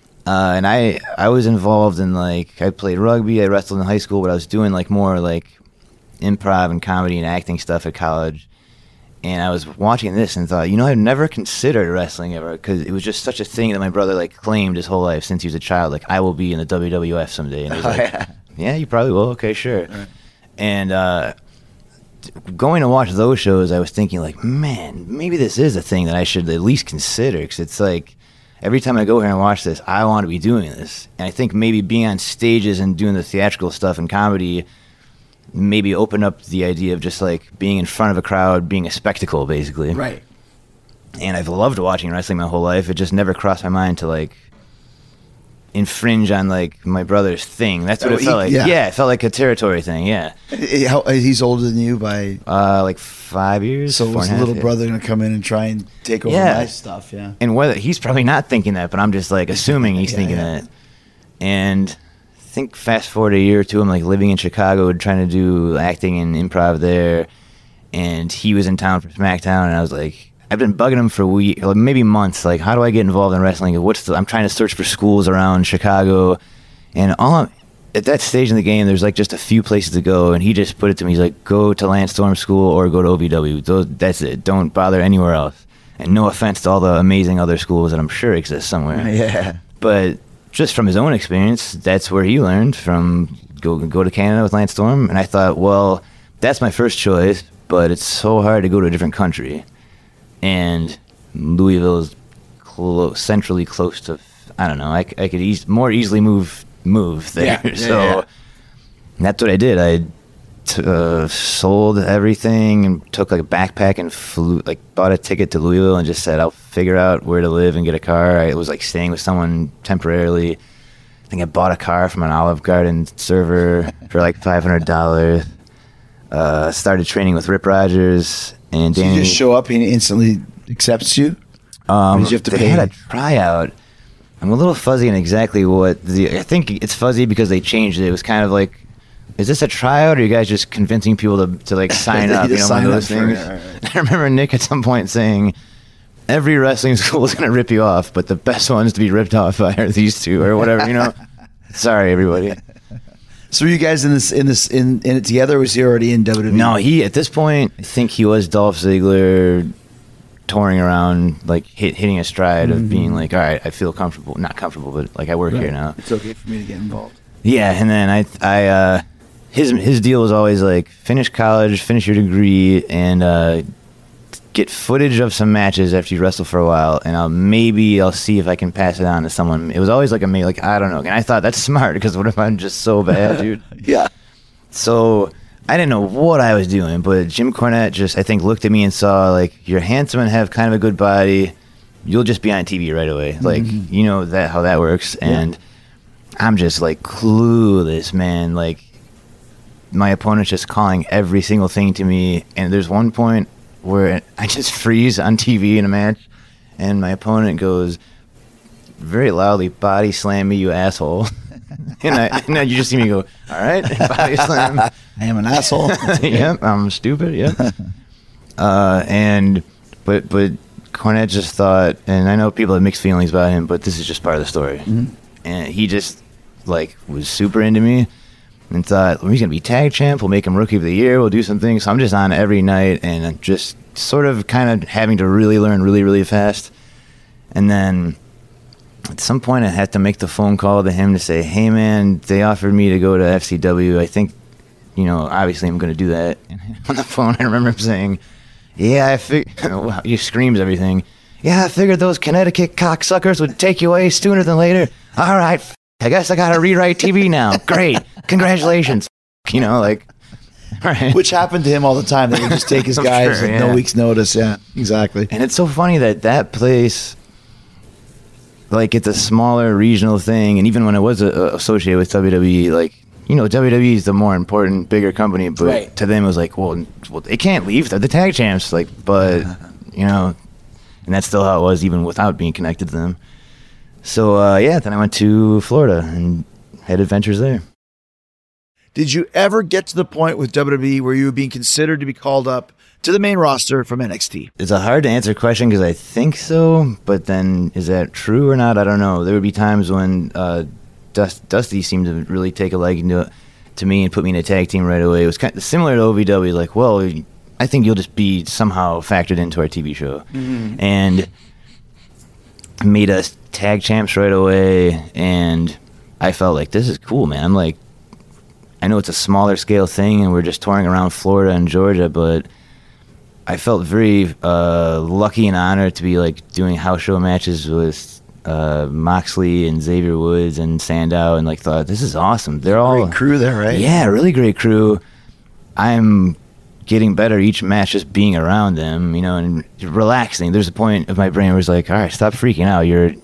Speaker 5: And I was involved in I played rugby, I wrestled in high school, but I was doing more improv and comedy and acting stuff at college. And I was watching this and thought, I've never considered wrestling ever, because it was just such a thing that my brother like claimed his whole life since he was a child. Like, I will be in the WWF someday. And I was like, yeah, you probably will. Okay, sure. Right. And going to watch those shows, I was thinking like, man, maybe this is a thing that I should at least consider, because it's like every time I go here and watch this, I want to be doing this. And I think maybe being on stages and doing the theatrical stuff and comedy maybe open up the idea of just like being in front of a crowd, being a spectacle, basically.
Speaker 4: Right.
Speaker 5: And I've loved watching wrestling my whole life. It just never crossed my mind to like infringe on like my brother's thing. That's what it felt like. Yeah, it felt like a territory thing. Yeah.
Speaker 4: He's older than you by
Speaker 5: like 5 years.
Speaker 4: So was the little brother going to come in and try and take over my stuff? Yeah.
Speaker 5: And whether he's probably not thinking that, but I'm just like assuming he's thinking that. And I think fast forward a year or two, I'm like living in Chicago, trying to do acting and improv there, and he was in town for SmackDown, and I was like, I've been bugging him for weeks, maybe months. Like, how do I get involved in wrestling? I'm trying to search for schools around Chicago, and at that stage in the game, there's like just a few places to go, and he just put it to me. He's like, go to Lance Storm School or go to OVW. That's it. Don't bother anywhere else. And no offense to all the amazing other schools that I'm sure exist somewhere.
Speaker 4: Yeah,
Speaker 5: but just from his own experience, that's where he learned from. Go to Canada with Lance Storm, and I thought, well, that's my first choice, but it's so hard to go to a different country, and Louisville is centrally close to. I don't know. I could more easily move there. So that's what I did. I sold everything and took like a backpack and bought a ticket to Louisville and just said I'll figure out where to live and get a car. I was like staying with someone temporarily. I think I bought a car from an Olive Garden server for like $500. Started training with Rip Rogers and Danny.
Speaker 4: So you just show up and he instantly accepts you? Or did you have to pay?
Speaker 5: They had a tryout. I'm a little fuzzy on exactly I think it's fuzzy because they changed it. It was kind of like, is this a tryout, or are you guys just convincing people to like sign up? One of those things. Right. I remember Nick at some point saying, every wrestling school is going to rip you off, but the best ones to be ripped off by are these two, or whatever, Sorry, everybody.
Speaker 4: So were you guys in it together, or was he already in WWE?
Speaker 5: No, at this point, I think he was Dolph Ziggler, touring around, like hitting a stride of being like, all right, I feel comfortable. Not comfortable, but like I work here now.
Speaker 4: It's okay for me to get involved.
Speaker 5: Yeah, and then I his deal was always like, finish college, finish your degree, and get footage of some matches after you wrestle for a while, and I'll see if I can pass it on to someone. It was always like I don't know. And I thought, that's smart, because what if I'm just so bad, dude?
Speaker 4: Yeah.
Speaker 5: So I didn't know what I was doing, but Jim Cornette just, I think, looked at me and saw, like, you're handsome and have kind of a good body. You'll just be on TV right away. Like, how that works. And I'm just like clueless, man. Like, my opponent's just calling every single thing to me, and there's one point where I just freeze on TV in a match, and my opponent goes very loudly, "Body slam me, you asshole." and you just see me go, "All right, body slam."
Speaker 4: I am an asshole.
Speaker 5: Yep, I'm stupid. Yep. But Cornette just thought, and I know people have mixed feelings about him, but this is just part of the story. And he just like was super into me. And thought, well, he's going to be tag champ. We'll make him rookie of the year. We'll do some things. So I'm just on every night and just sort of kind of having to really learn really, really fast. And then at some point I had to make the phone call to him to say, hey, man, they offered me to go to FCW. I think, obviously I'm going to do that. And on the phone, I remember him saying, yeah, I figured, wow, he screams everything. Yeah, I figured those Connecticut cocksuckers would take you away sooner than later. All right, I guess I got to rewrite TV now. Great. Congratulations. All right. Which
Speaker 4: happened to him all the time. They would just take his guys with no week's notice. Yeah, exactly.
Speaker 5: And it's so funny that place, like, it's a smaller regional thing. And even when it was associated with WWE, like, WWE is the more important, bigger company. But to them, it was like, well, they can't leave. They're the tag champs. Like, but, and that's still how it was, even without being connected to them. So, then I went to Florida and had adventures there.
Speaker 4: Did you ever get to the point with WWE where you were being considered to be called up to the main roster from NXT?
Speaker 5: It's a hard to answer question because I think so, but then is that true or not? I don't know. There would be times when Dusty seemed to really take a liking to to me and put me in a tag team right away. It was kind of similar to OVW, like, well, I think you'll just be somehow factored into our TV show. And made us tag champs right away, and I felt like, this is cool, man. I'm like, I know it's a smaller scale thing, and we're just touring around Florida and Georgia, but I felt very lucky and honored to be like doing house show matches with Moxley and Xavier Woods and Sandow, and like thought, this is awesome. They're all
Speaker 4: Great crew there, right?
Speaker 5: Yeah, really great crew. I'm getting better each match just being around them, you know, and relaxing. There's a point of my brain where it's like, all right, stop freaking out.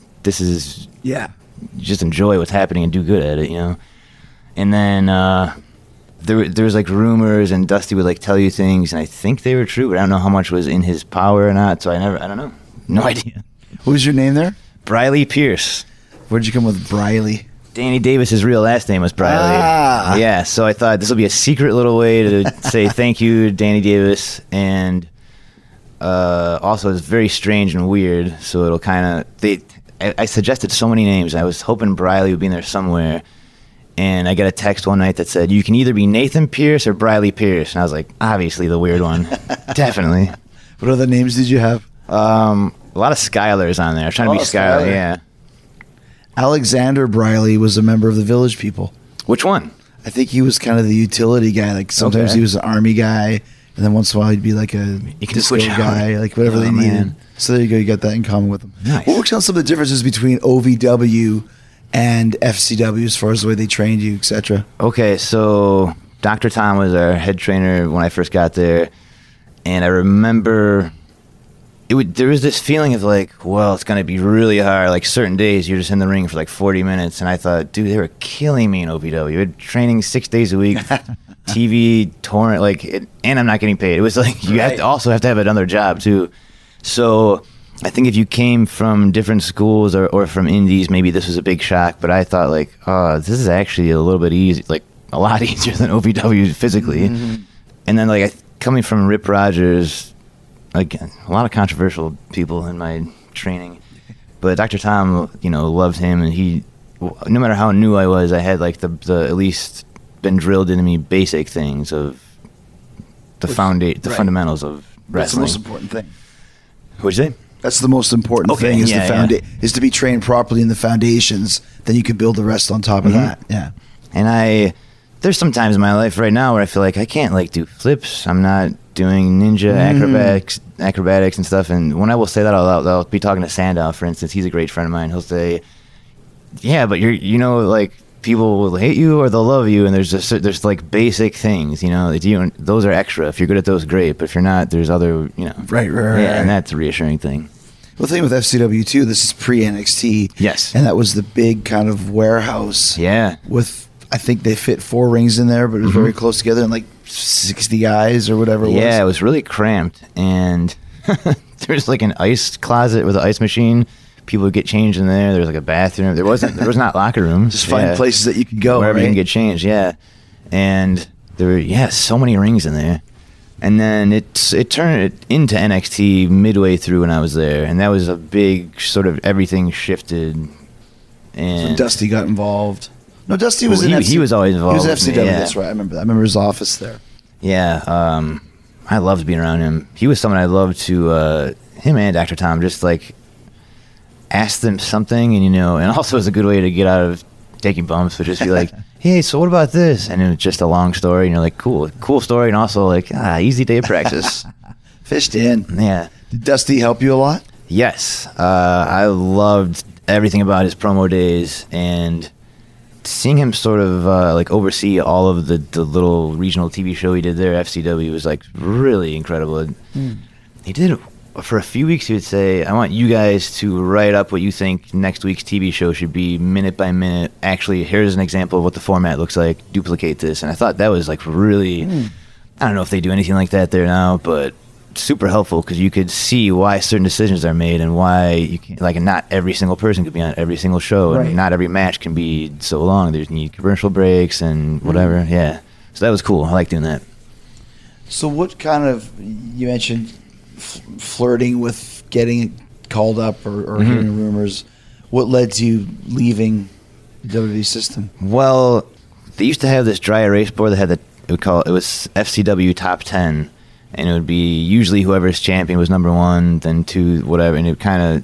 Speaker 5: Just enjoy what's happening and do good at it, you know. And then there was like rumors, and Dusty would like tell you things, and I think they were true, but I don't know how much was in his power or not. So I don't know, no idea.
Speaker 4: What was your name there?
Speaker 5: Briley Pierce.
Speaker 4: Where'd you come with Briley?
Speaker 5: Danny Davis's real last name was Briley.
Speaker 4: Ah.
Speaker 5: Yeah, so I thought this will be a secret little way to say thank you, Danny Davis, and also it's very strange and weird. So it'll kind of I suggested so many names. I was hoping Briley would be in there somewhere, and I got a text one night that said, you can either be Nathan Pierce or Briley Pierce, and I was like, obviously the weird one, definitely.
Speaker 4: What other names did you have?
Speaker 5: A lot of Skylers on there. I was trying to be Skyler, yeah.
Speaker 4: Alexander Briley was a member of the Village People.
Speaker 5: Which one?
Speaker 4: I think he was kind of the utility guy. Like sometimes he was an army guy, and then once in a while he'd be like a disco guy, like whatever they needed. Man. So there you go. You got that in common with them.
Speaker 5: Nice.
Speaker 4: What were some of the differences between OVW and FCW as far as the way they trained you, etc.?
Speaker 5: Okay, so Dr. Tom was our head trainer when I first got there, and I remember there was this feeling of like, well, it's going to be really hard. Like certain days you're just in the ring for like 40 minutes, and I thought, dude, they were killing me in OVW. We had training 6 days a week, TV, torrent, and I'm not getting paid. It was like you have to have another job too. So I think if you came from different schools or from indies, maybe this was a big shock. But I thought like, oh, this is actually a little bit easy, like a lot easier than OVW physically. And then like coming from Rip Rogers. Again, a lot of controversial people in my training, but Dr. Tom, you know, loved him, and he, no matter how new I was, I had like the at least been drilled into me basic things of the fundamentals of wrestling.
Speaker 4: That's the most important thing.
Speaker 5: What'd you say?
Speaker 4: That's the most important thing is is to be trained properly in the foundations. Then you can build the rest on top of that. Yeah.
Speaker 5: And there's some times in my life right now where I feel like I can't like do flips. I'm not doing ninja acrobatics and stuff. And when I will say that I'll be talking to Sandow, for instance. He's a great friend of mine. He'll say, yeah, but like people will hate you or they'll love you, and there's like basic things, you know, those are extra. If you're good at those, great, but if you're not, there's other, you know.
Speaker 4: Right.
Speaker 5: And that's a reassuring thing.
Speaker 4: Well, the thing with FCW too, this is pre-NXT.
Speaker 5: Yes.
Speaker 4: And that was the big kind of warehouse.
Speaker 5: Yeah.
Speaker 4: With, I think they fit 4 rings in there, but it was very close together, and like 60 guys or whatever it was.
Speaker 5: Yeah, it was really cramped, and there's like an ice closet with an ice machine. People would get changed in there. There was like a bathroom. There was not locker rooms.
Speaker 4: Just find places that you could go
Speaker 5: wherever
Speaker 4: right?
Speaker 5: you can get changed. Yeah, and there were so many rings in there. And then it turned into NXT midway through when I was there, and that was a big sort of everything shifted. And
Speaker 4: so Dusty got involved. No, Dusty was in FCW.
Speaker 5: He was always involved.
Speaker 4: He was FCW, that's right. I remember that. I remember his office there.
Speaker 5: Yeah, I loved being around him. He was someone I loved to, him and Dr. Tom, just like ask them something, and and also it's a good way to get out of taking bumps, but just be like, hey, so what about this? And it was just a long story, and you're like, cool story, and also like, easy day of practice.
Speaker 4: Fished in.
Speaker 5: Yeah.
Speaker 4: Did Dusty help you a lot?
Speaker 5: Yes. I loved everything about his promo days, and seeing him sort of like oversee all of the little regional TV show he did there, FCW, was like really incredible. He did for a few weeks. He would say, I want you guys to write up what you think next week's TV show should be minute by minute. Actually, here's an example of what the format looks like. Duplicate this. And I thought that was like really, I don't know if they do anything like that there now, but super helpful because you could see why certain decisions are made and why you can, like, not every single person could be on every single show, and not every match can be so long. There's need commercial breaks and whatever. Yeah, so that was cool. I like doing that.
Speaker 4: So what kind of, you mentioned flirting with getting called up or hearing rumors. What led to you leaving the WWE system?
Speaker 5: Well, they used to have this dry erase board that had it was FCW Top 10, and it would be usually whoever's champion was number 1, then 2, whatever, and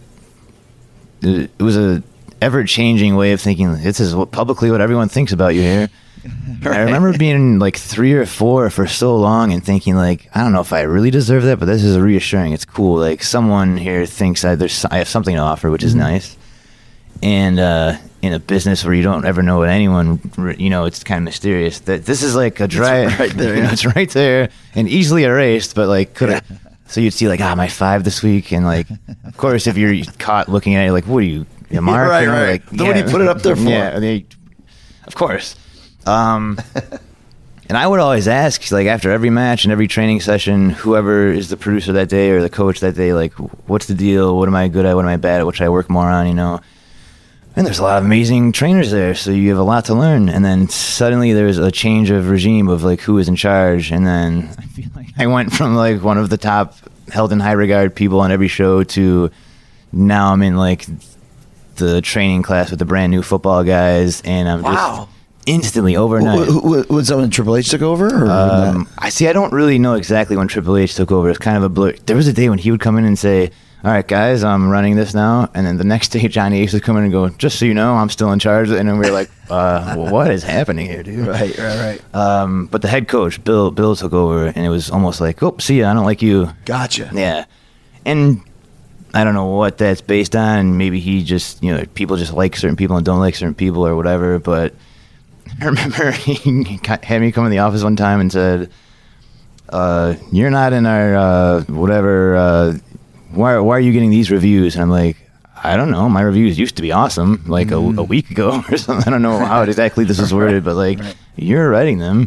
Speaker 5: it was a ever-changing way of thinking. This is publicly what everyone thinks about you here. Right. I remember being like 3 or 4 for so long and thinking like, I don't know if I really deserve that, but this is reassuring. It's cool. Like someone here thinks I have something to offer, which is nice. And in a business where you don't ever know what anyone, it's kind of mysterious. That this is like a dry,
Speaker 4: it's right there.
Speaker 5: It's right there and easily erased, but like could have. So you'd see like my 5 this week, and like, of course, if you're caught looking at it, like, what are you, Mark?
Speaker 4: Right.
Speaker 5: Like,
Speaker 4: What do you put it up there for?
Speaker 5: Yeah, of course. And I would always ask, like, after every match and every training session, whoever is the producer that day or the coach that day, like, what's the deal? What am I good at? What am I bad at? What should I work more on? And there's a lot of amazing trainers there, so you have a lot to learn. And then suddenly there's a change of regime of like who is in charge. And then I feel like I went from like one of the top held in high regard people on every show to now I'm in like the training class with the brand new football guys, and I'm just instantly overnight.
Speaker 4: Was that when Triple H took over? Or
Speaker 5: I don't really know exactly when Triple H took over. It's kind of a blur. There was a day when he would come in and say, all right, guys, I'm running this now. And then the next day, Johnny Ace would come in and go, just so you know, I'm still in charge. And then we were like, what is happening here, dude?
Speaker 4: Right.
Speaker 5: But the head coach, Bill took over, and it was almost like, oh, see ya, I don't like you.
Speaker 4: Gotcha.
Speaker 5: Yeah. And I don't know what that's based on. Maybe he just, people just like certain people and don't like certain people or whatever. But I remember he had me come in the office one time and said, you're not in our whatever... Why are you getting these reviews? And I'm like, I don't know. My reviews used to be awesome, like a week ago or something. I don't know how exactly this is worded, but like you're writing them.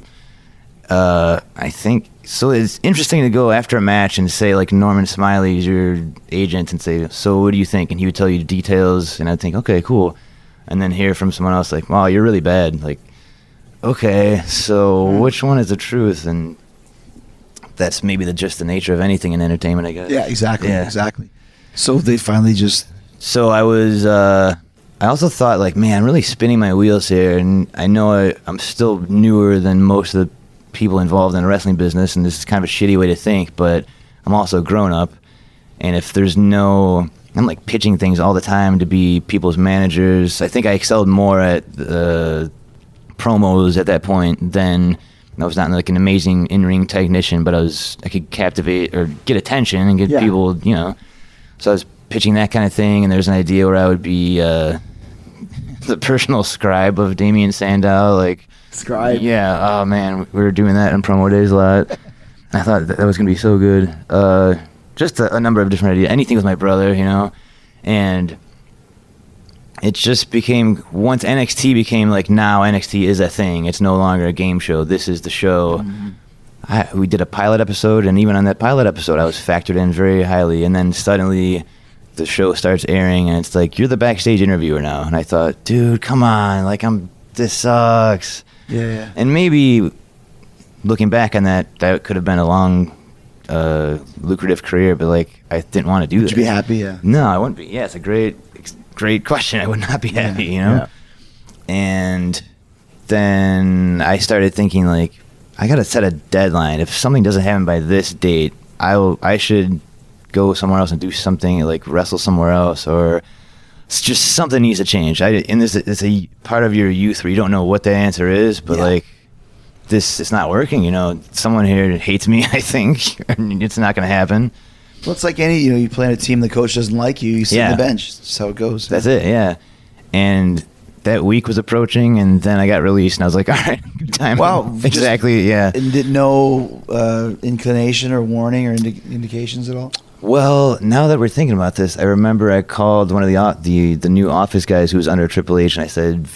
Speaker 5: I think so. It's interesting to go after a match and say like Norman Smiley's your agent and say, so what do you think? And he would tell you details, and I'd think, okay, cool. And then hear from someone else like, wow, you're really bad. Like, okay, so which one is the truth? And that's maybe just the nature of anything in entertainment, I guess.
Speaker 4: Yeah, exactly. So they finally just...
Speaker 5: So I was... I also thought, like, man, I'm really spinning my wheels here, and I know I'm still newer than most of the people involved in the wrestling business, and this is kind of a shitty way to think, but I'm also grown up, and if there's no... I'm, like, pitching things all the time to be people's managers. I think I excelled more at promos at that point than... I was not like an amazing in-ring technician, but I could captivate or get attention and get people, So I was pitching that kind of thing, and there's an idea where I would be the personal scribe of Damien Sandow. Like,
Speaker 4: scribe?
Speaker 5: Yeah, oh man, we were doing that in promo days a lot. I thought that was going to be so good. Just a number of different ideas. Anything with my brother, and... It just became, once NXT became like, now NXT is a thing. It's no longer a game show. This is the show. Mm-hmm. We did a pilot episode, and even on that pilot episode, I was factored in very highly. And then suddenly the show starts airing, and it's like, you're the backstage interviewer now. And I thought, dude, come on. Like, this sucks.
Speaker 4: Yeah.
Speaker 5: And maybe looking back on that could have been a long, lucrative career, but like, I didn't want to do that.
Speaker 4: Would you be happy? Yeah.
Speaker 5: No, I wouldn't be. Yeah, it's a great question. I would not be happy,
Speaker 4: Yeah.
Speaker 5: And then I started thinking, like, I gotta set a deadline. If something doesn't happen by this date, I should go somewhere else and do something, like wrestle somewhere else, or it's just something needs to change. It's a part of your youth where you don't know what the answer is, but like, it's not working. Someone here hates me. I think it's not gonna happen.
Speaker 4: Well, it's like any, you play on a team, the coach doesn't like you, you sit on the bench. That's how it goes.
Speaker 5: That's it, yeah. And that week was approaching, and then I got released, and I was like, all right, good time.
Speaker 4: Wow.
Speaker 5: Exactly, yeah.
Speaker 4: And did no inclination or warning or indications at all?
Speaker 5: Well, now that we're thinking about this, I remember I called one of the new office guys who was under Triple H, and I said,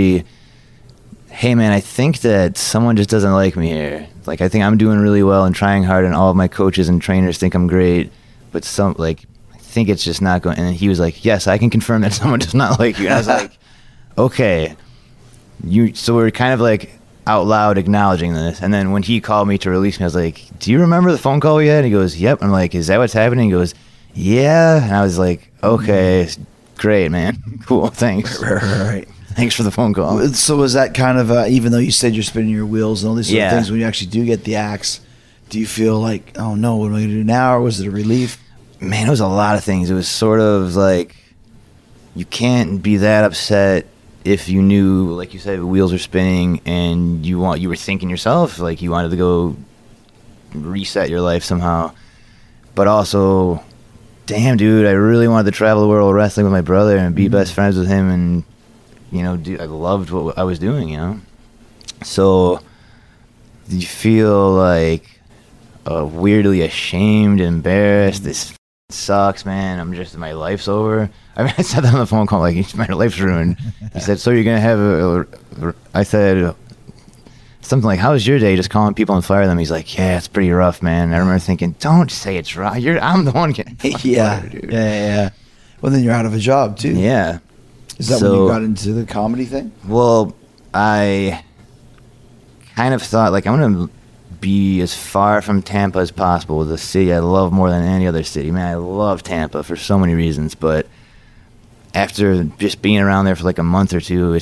Speaker 5: hey, man, I think that someone just doesn't like me here. Like, I think I'm doing really well and trying hard, and all of my coaches and trainers think I'm great, but I think it's just not going. And he was like, yes, I can confirm that someone does not like you. And I was like, okay. So we're kind of like out loud acknowledging this. And then when he called me to release me, I was like, do you remember the phone call we had? And he goes, yep. I'm like, is that what's happening? He goes, yeah. And I was like, okay, great, man. Cool, thanks.
Speaker 4: Right.
Speaker 5: Thanks for the phone call.
Speaker 4: So was that kind of, even though you said you're spinning your wheels and all these sort of
Speaker 5: Yeah.
Speaker 4: things, when you actually do get the axe, do you feel like, oh no, what am I going to do now? Or was it a relief?
Speaker 5: Man, it was a lot of things. It was sort of like you can't be that upset if you knew, like you said, wheels are spinning and you were thinking yourself like you wanted to go reset your life somehow. But also, damn, dude, I really wanted to travel the world wrestling with my brother and be best friends with him, and I loved what I was doing, So you feel like weirdly ashamed, embarrassed. This sucks, man. My life's over. I mean, I said that on the phone call, like, my life's ruined. He said, so you're going to have I said something like, how was your day? Just calling people and fire them. He's like, yeah, it's pretty rough, man. And I remember thinking, don't say it's rough. I'm the one getting fired, dude.
Speaker 4: Yeah. Well, then you're out of a job, too.
Speaker 5: Yeah.
Speaker 4: Is that when you got into the comedy thing?
Speaker 5: Well, I kind of thought, like, I'm going to be as far from Tampa as possible, the city I love more than any other city. Man, I love Tampa for so many reasons, but after just being around there for like a month or two,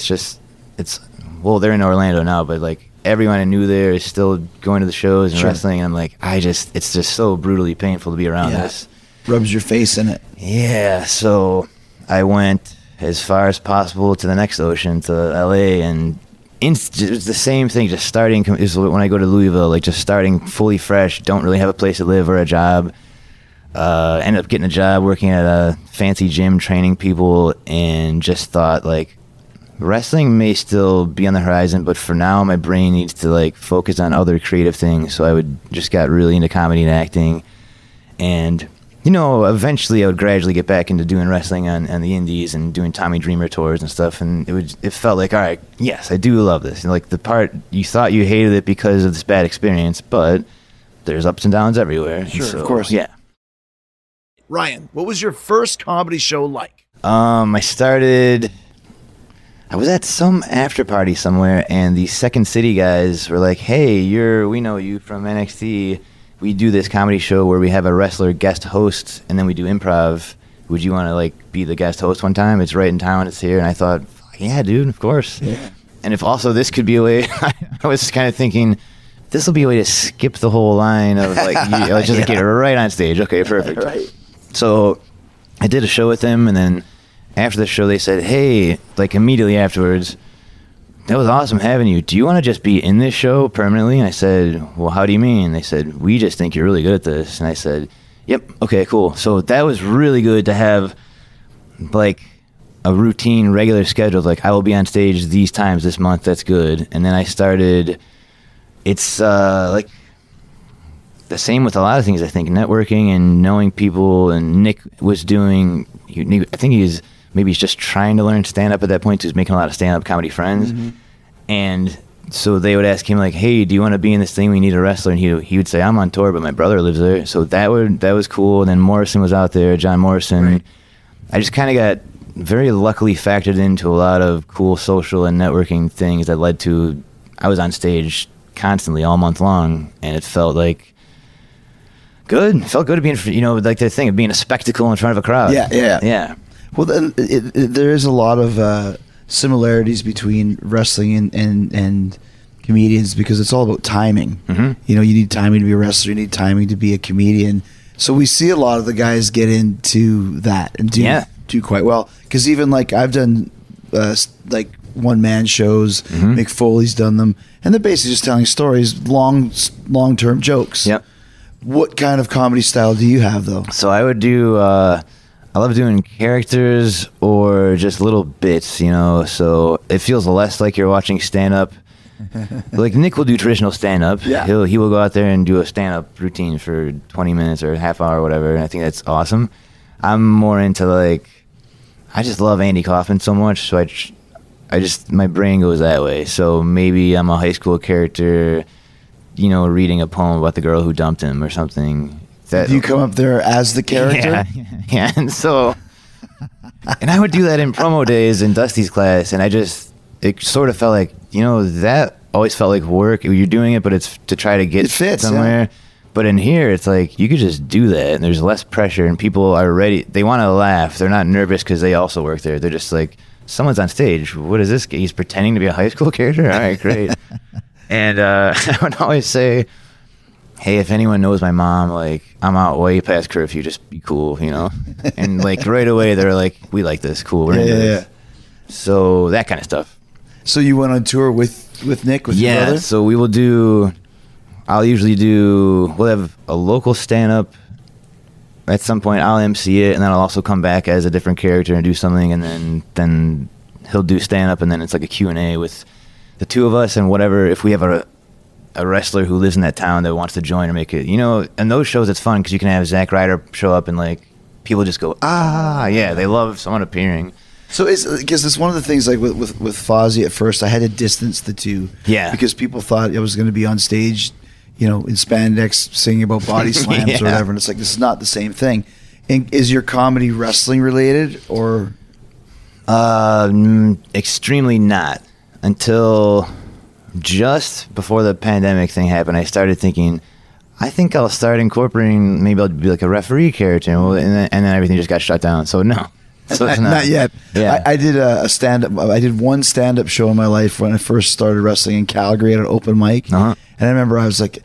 Speaker 5: they're in Orlando now, but like everyone I knew there is still going to the shows and wrestling, and I'm like, it's just so brutally painful to be around this.
Speaker 4: Rubs your face in it.
Speaker 5: Yeah, so I went as far as possible to the next ocean, to LA, and it was the same thing, just starting, is when I go to Louisville, like just starting fully fresh, don't really have a place to live or a job. Ended up getting a job working at a fancy gym training people, and just thought, like, wrestling may still be on the horizon, but for now my brain needs to like focus on other creative things. So I just got really into comedy and acting, and eventually I would gradually get back into doing wrestling on the indies and doing Tommy Dreamer tours and stuff, and it felt like, all right, yes, I do love this. Like the part you thought you hated it because of this bad experience, but there's ups and downs everywhere.
Speaker 4: Sure, of course.
Speaker 5: Yeah.
Speaker 4: Ryan, what was your first comedy show like?
Speaker 5: I was at some after party somewhere, and the Second City guys were like, hey, we know you from NXT. We do this comedy show where we have a wrestler guest host, and then we do improv. Would you want to like be the guest host one time? It's right in town. It's here. And I thought, yeah, dude, of course. Yeah. And if also this could be a way, I was kind of thinking, this will be a way to skip the whole line of like, just get right on stage. Okay, perfect.
Speaker 4: Right.
Speaker 5: So I did a show with them, and then after the show they said, hey, like immediately afterwards, that was awesome having you. Do you want to just be in this show permanently? And I said, well, how do you mean? They said, we just think you're really good at this. And I said, yep, okay, cool. So that was really good to have like a routine, regular schedule. Like, I will be on stage these times this month. That's good. And then I started, it's like the same with a lot of things, I think, networking and knowing people. And Nick was doing, I think he's just trying to learn stand-up at that point, so he's making a lot of stand-up comedy friends. Mm-hmm. And so they would ask him, like, hey, do you want to be in this thing? We need a wrestler. And he would say, I'm on tour, but my brother lives there. So that was cool. And then Morrison was out there, John Morrison. Right. I just kind of got very luckily factored into a lot of cool social and networking things that led to, I was on stage constantly all month long, and it felt like good. It felt good to be in, like the thing of being a spectacle in front of a crowd. Yeah.
Speaker 4: Well, then there is a lot of similarities between wrestling and comedians, because it's all about timing. Mm-hmm. You need timing to be a wrestler. You need timing to be a comedian. So we see a lot of the guys get into that and do quite well. Because even like I've done like one-man shows, mm-hmm. Mick Foley's done them, and they're basically just telling stories, long-term jokes.
Speaker 5: Yep.
Speaker 4: What kind of comedy style do you have, though?
Speaker 5: So I would do, I love doing characters or just little bits, so it feels less like you're watching stand-up. Like Nick will do traditional stand-up. Yeah. He will go out there and do a stand-up routine for 20 minutes or a half hour or whatever, and I think that's awesome. I'm more into like, I just love Andy Kaufman so much, so my brain goes that way. So maybe I'm a high school character, reading a poem about the girl who dumped him or something.
Speaker 4: Do you come up there as the character?
Speaker 5: Yeah. And so, and I would do that in promo days in Dusty's class, and it sort of felt like, that always felt like work. You're doing it, but it's to try to get somewhere. Yeah. But in here, it's like, you could just do that, and there's less pressure, and people are ready. They want to laugh. They're not nervous because they also work there. They're just like, someone's on stage. What is this? He's pretending to be a high school character? All right, great. And I would always say, hey, if anyone knows my mom, like, I'm out way past curfew, just be cool, you know? And, like, right away, they're like, we like this, cool. We're into this. So that kind of stuff.
Speaker 4: So you went on tour with Nick, with your brother?
Speaker 5: Yeah, so we will we'll have a local stand-up. At some point, I'll MC it, and then I'll also come back as a different character and do something, and then he'll do stand-up, and then it's like a Q&A with the two of us, and whatever, if we have a wrestler who lives in that town that wants to join or make it, you know, and those shows, it's fun, because you can have Zack Ryder show up, and, like, people just go, yeah, they love someone appearing.
Speaker 4: So because it's one of the things, like with Fozzy at first, I had to distance the two.
Speaker 5: Yeah.
Speaker 4: Because people thought I was going to be on stage, you know, in spandex singing about body slams or whatever, and it's like, this is not the same thing. And is your comedy wrestling related, or?
Speaker 5: Extremely not. Until just before the pandemic thing happened, I started thinking, I think I'll start incorporating, maybe I'll be like a referee character, and then everything just got shut down. So no. So it's
Speaker 4: not yet.
Speaker 5: Yeah.
Speaker 4: I did a stand-up. I did one stand-up show in my life when I first started wrestling in Calgary at an open mic.
Speaker 5: Uh-huh.
Speaker 4: And I remember I spent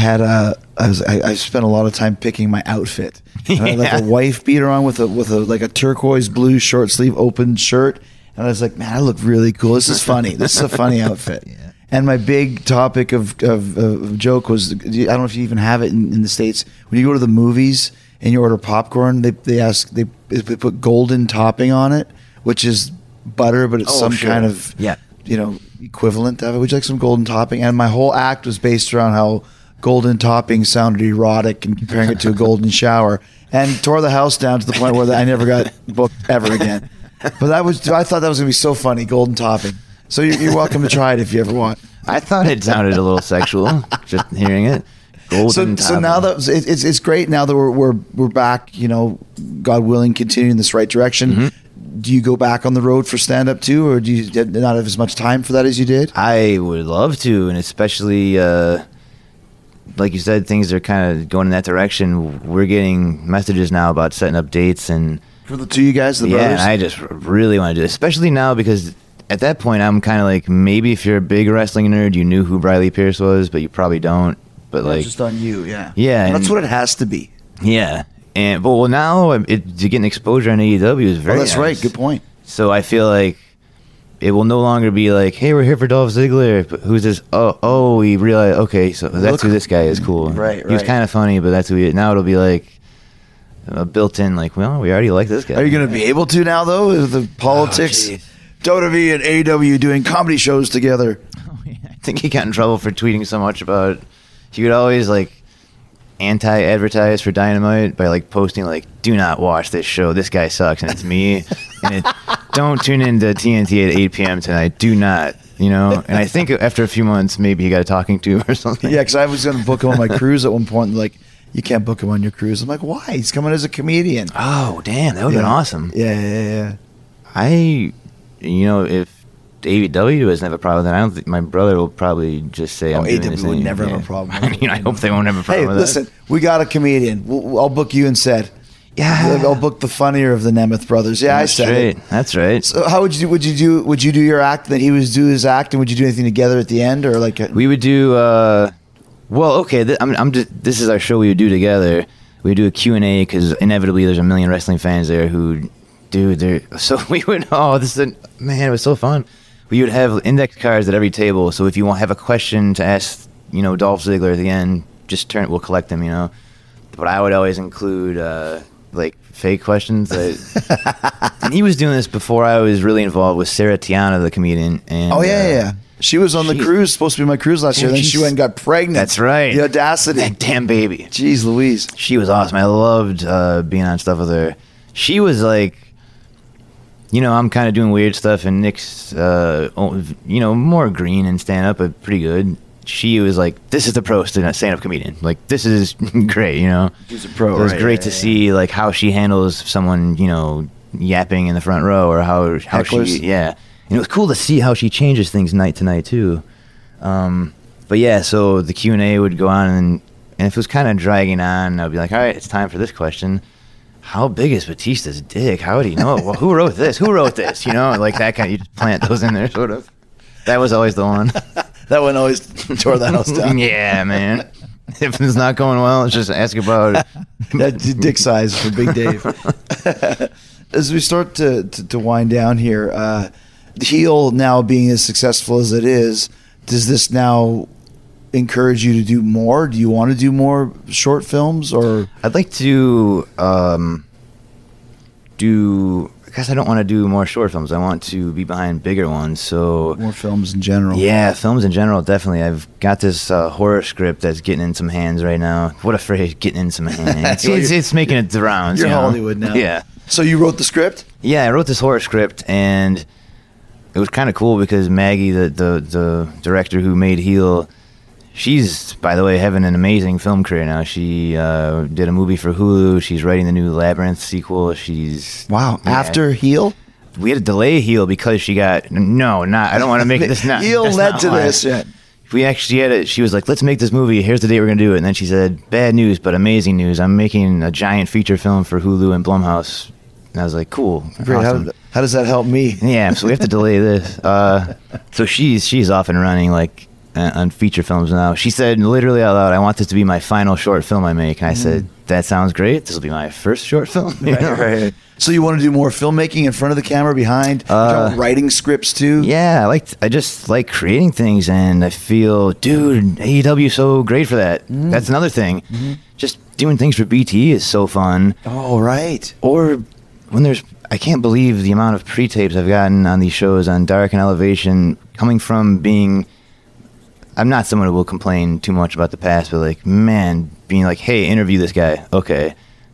Speaker 4: a lot of time picking my outfit. And I had like a wife beater on with a like a turquoise blue short sleeve open shirt. And I was like, man, I look really cool. This is funny. This is a funny outfit. Yeah. And my big topic of joke was, I don't know if you even have it in the States, when you go to the movies and you order popcorn, they put golden topping on it, which is butter, but it's kind of equivalent of it. Would you like some golden topping? And my whole act was based around how golden topping sounded erotic and comparing it to a golden shower, and tore the house down to the point where I never got booked ever again. But I thought that was going to be so funny, golden topping. So you're welcome to try it if you ever want.
Speaker 5: I thought it sounded a little sexual just hearing it. Golden
Speaker 4: so now that it's great now that we're back, you know, God willing, continuing this right direction. Mm-hmm. Do you go back on the road for stand up too, or do you not have as much time for that as you did?
Speaker 5: I would love to, and especially like you said, things are kind of going in that direction. We're getting messages now about setting up dates, and
Speaker 4: for the two of you guys, the brothers.
Speaker 5: Yeah, and I just really want to do it, especially now because at that point I'm kind of like, maybe if you're a big wrestling nerd, you knew who Briley Pierce was, but you probably don't. But
Speaker 4: not
Speaker 5: like,
Speaker 4: just on you, yeah.
Speaker 5: And
Speaker 4: that's what it has to be.
Speaker 5: Yeah, but now to get an exposure on AEW is very.
Speaker 4: That's
Speaker 5: nice.
Speaker 4: right. Good point.
Speaker 5: So I feel like it will no longer be like, hey, we're here for Dolph Ziggler. But who's this? Oh, we realize. Okay, so that's who this guy is. Cool.
Speaker 4: Right.
Speaker 5: He was kind of funny, but that's who he is. Now it'll be like a built-in. Like, well, we already like this guy.
Speaker 4: Are you going to be able to now though? Is the politics, WWE and AEW doing comedy shows together?
Speaker 5: Oh, yeah. I think he got in trouble for tweeting so much about. He would always like anti-advertise for Dynamite by like posting like, do not watch this show, this guy sucks, and it's me, and don't tune into TNT at 8 p.m. tonight, do not, you know. And I think after a few months maybe he got a talking to or something.
Speaker 4: Yeah, because I was going to book him on my cruise at one point, and like, you can't book him on your cruise. I'm like, why? He's coming as a comedian.
Speaker 5: Oh damn, that would have been awesome.
Speaker 4: Yeah.
Speaker 5: If AEW doesn't have a problem with that, I don't think my brother will probably just say,
Speaker 4: AEW would never have a problem with
Speaker 5: I hope they won't have a problem with
Speaker 4: listen, we got a comedian. I'll book you instead.
Speaker 5: Yeah.
Speaker 4: I'll book the funnier of the Nemeth brothers. Yeah, I said it.
Speaker 5: That's right.
Speaker 4: So how would you do your act, then he would do his act, and would you do anything together at the end, or like
Speaker 5: we would do this is our show we would do together. We would do a Q&A because inevitably there's a million wrestling fans there who so we would it was so fun. We would have index cards at every table, so if you want to have a question to ask, you know, Dolph Ziggler at the end, we'll collect them, you know. But I would always include like fake questions. And he was doing this before I was really involved with Sarah Tiana, the comedian. And,
Speaker 4: yeah. She was on the cruise, supposed to be my cruise last year. Then she went and got pregnant.
Speaker 5: That's right.
Speaker 4: The audacity.
Speaker 5: That damn baby.
Speaker 4: Jeez Louise.
Speaker 5: She was awesome. I loved being on stuff with her. She was like, you know, I'm kind of doing weird stuff, and Nick's, more green and stand-up, but pretty good. She was like, this is the pro stand-up comedian. Like, this is great, you know?
Speaker 4: She's a pro,
Speaker 5: It was great to see, like, how she handles someone, you know, yapping in the front row, or how she, yeah. And it was cool to see how she changes things night to night, too. But, yeah, so the Q&A would go on, and if it was kind of dragging on, I'd be like, all right, it's time for this question. how big is Batista's dick? How would he know? Well, who wrote this? Who wrote this? You know, like that kind of, you just plant those in there, sort of. That was always the one.
Speaker 4: That one always tore the house down.
Speaker 5: Yeah, man. If it's not going well, let's just ask about it.
Speaker 4: That dick size for Big Dave. As we start to wind down here, Heel now being as successful as it is, does this now encourage you to do more? Do you want to do more short films, or?
Speaker 5: I'd like to I guess I don't want to do more short films. I want to be behind bigger ones. So
Speaker 4: More films in general.
Speaker 5: yeah, films in general, definitely. I've got this horror script that's getting in some hands right now. What a phrase, getting in some hands. it's making it the rounds.
Speaker 4: You're
Speaker 5: you know?
Speaker 4: Hollywood now.
Speaker 5: Yeah.
Speaker 4: So you wrote the script?
Speaker 5: Yeah, I wrote this horror script, and it was kind of cool because Maggie, the director who made Heel, she's, by the way, having an amazing film career now. She did a movie for Hulu. She's writing the new Labyrinth sequel. She's
Speaker 4: Wow.
Speaker 5: yeah.
Speaker 4: After Heel?
Speaker 5: We had to delay Heel because she got I don't want to make this not
Speaker 4: Heel
Speaker 5: that's
Speaker 4: led
Speaker 5: not
Speaker 4: to
Speaker 5: why.
Speaker 4: this. Yeah.
Speaker 5: We actually had it. She was like, "Let's make this movie. Here's the date we're gonna do it." And then she said, "Bad news, but amazing news. I'm making a giant feature film for Hulu and Blumhouse." And I was like, "Cool,
Speaker 4: Great.
Speaker 5: awesome."
Speaker 4: How does that help me?
Speaker 5: Yeah, so we have to delay this. So she's off and running like on feature films now. She said literally out loud, "I want this to be my final short film I make." And I said, "That sounds great. This will be my first short film." You know?
Speaker 4: Right. So you want to do more filmmaking in front of the camera, behind, writing scripts too?
Speaker 5: Yeah, I just like creating things, and I feel, dude, AEW is so great for that. That's another thing. Just doing things for BT is so fun.
Speaker 4: Oh, right.
Speaker 5: Or when I can't believe the amount of pre-tapes I've gotten on these shows on Dark and Elevation, coming from being, I'm not someone who will complain too much about the past, but like, man, being like, hey, interview this guy, okay,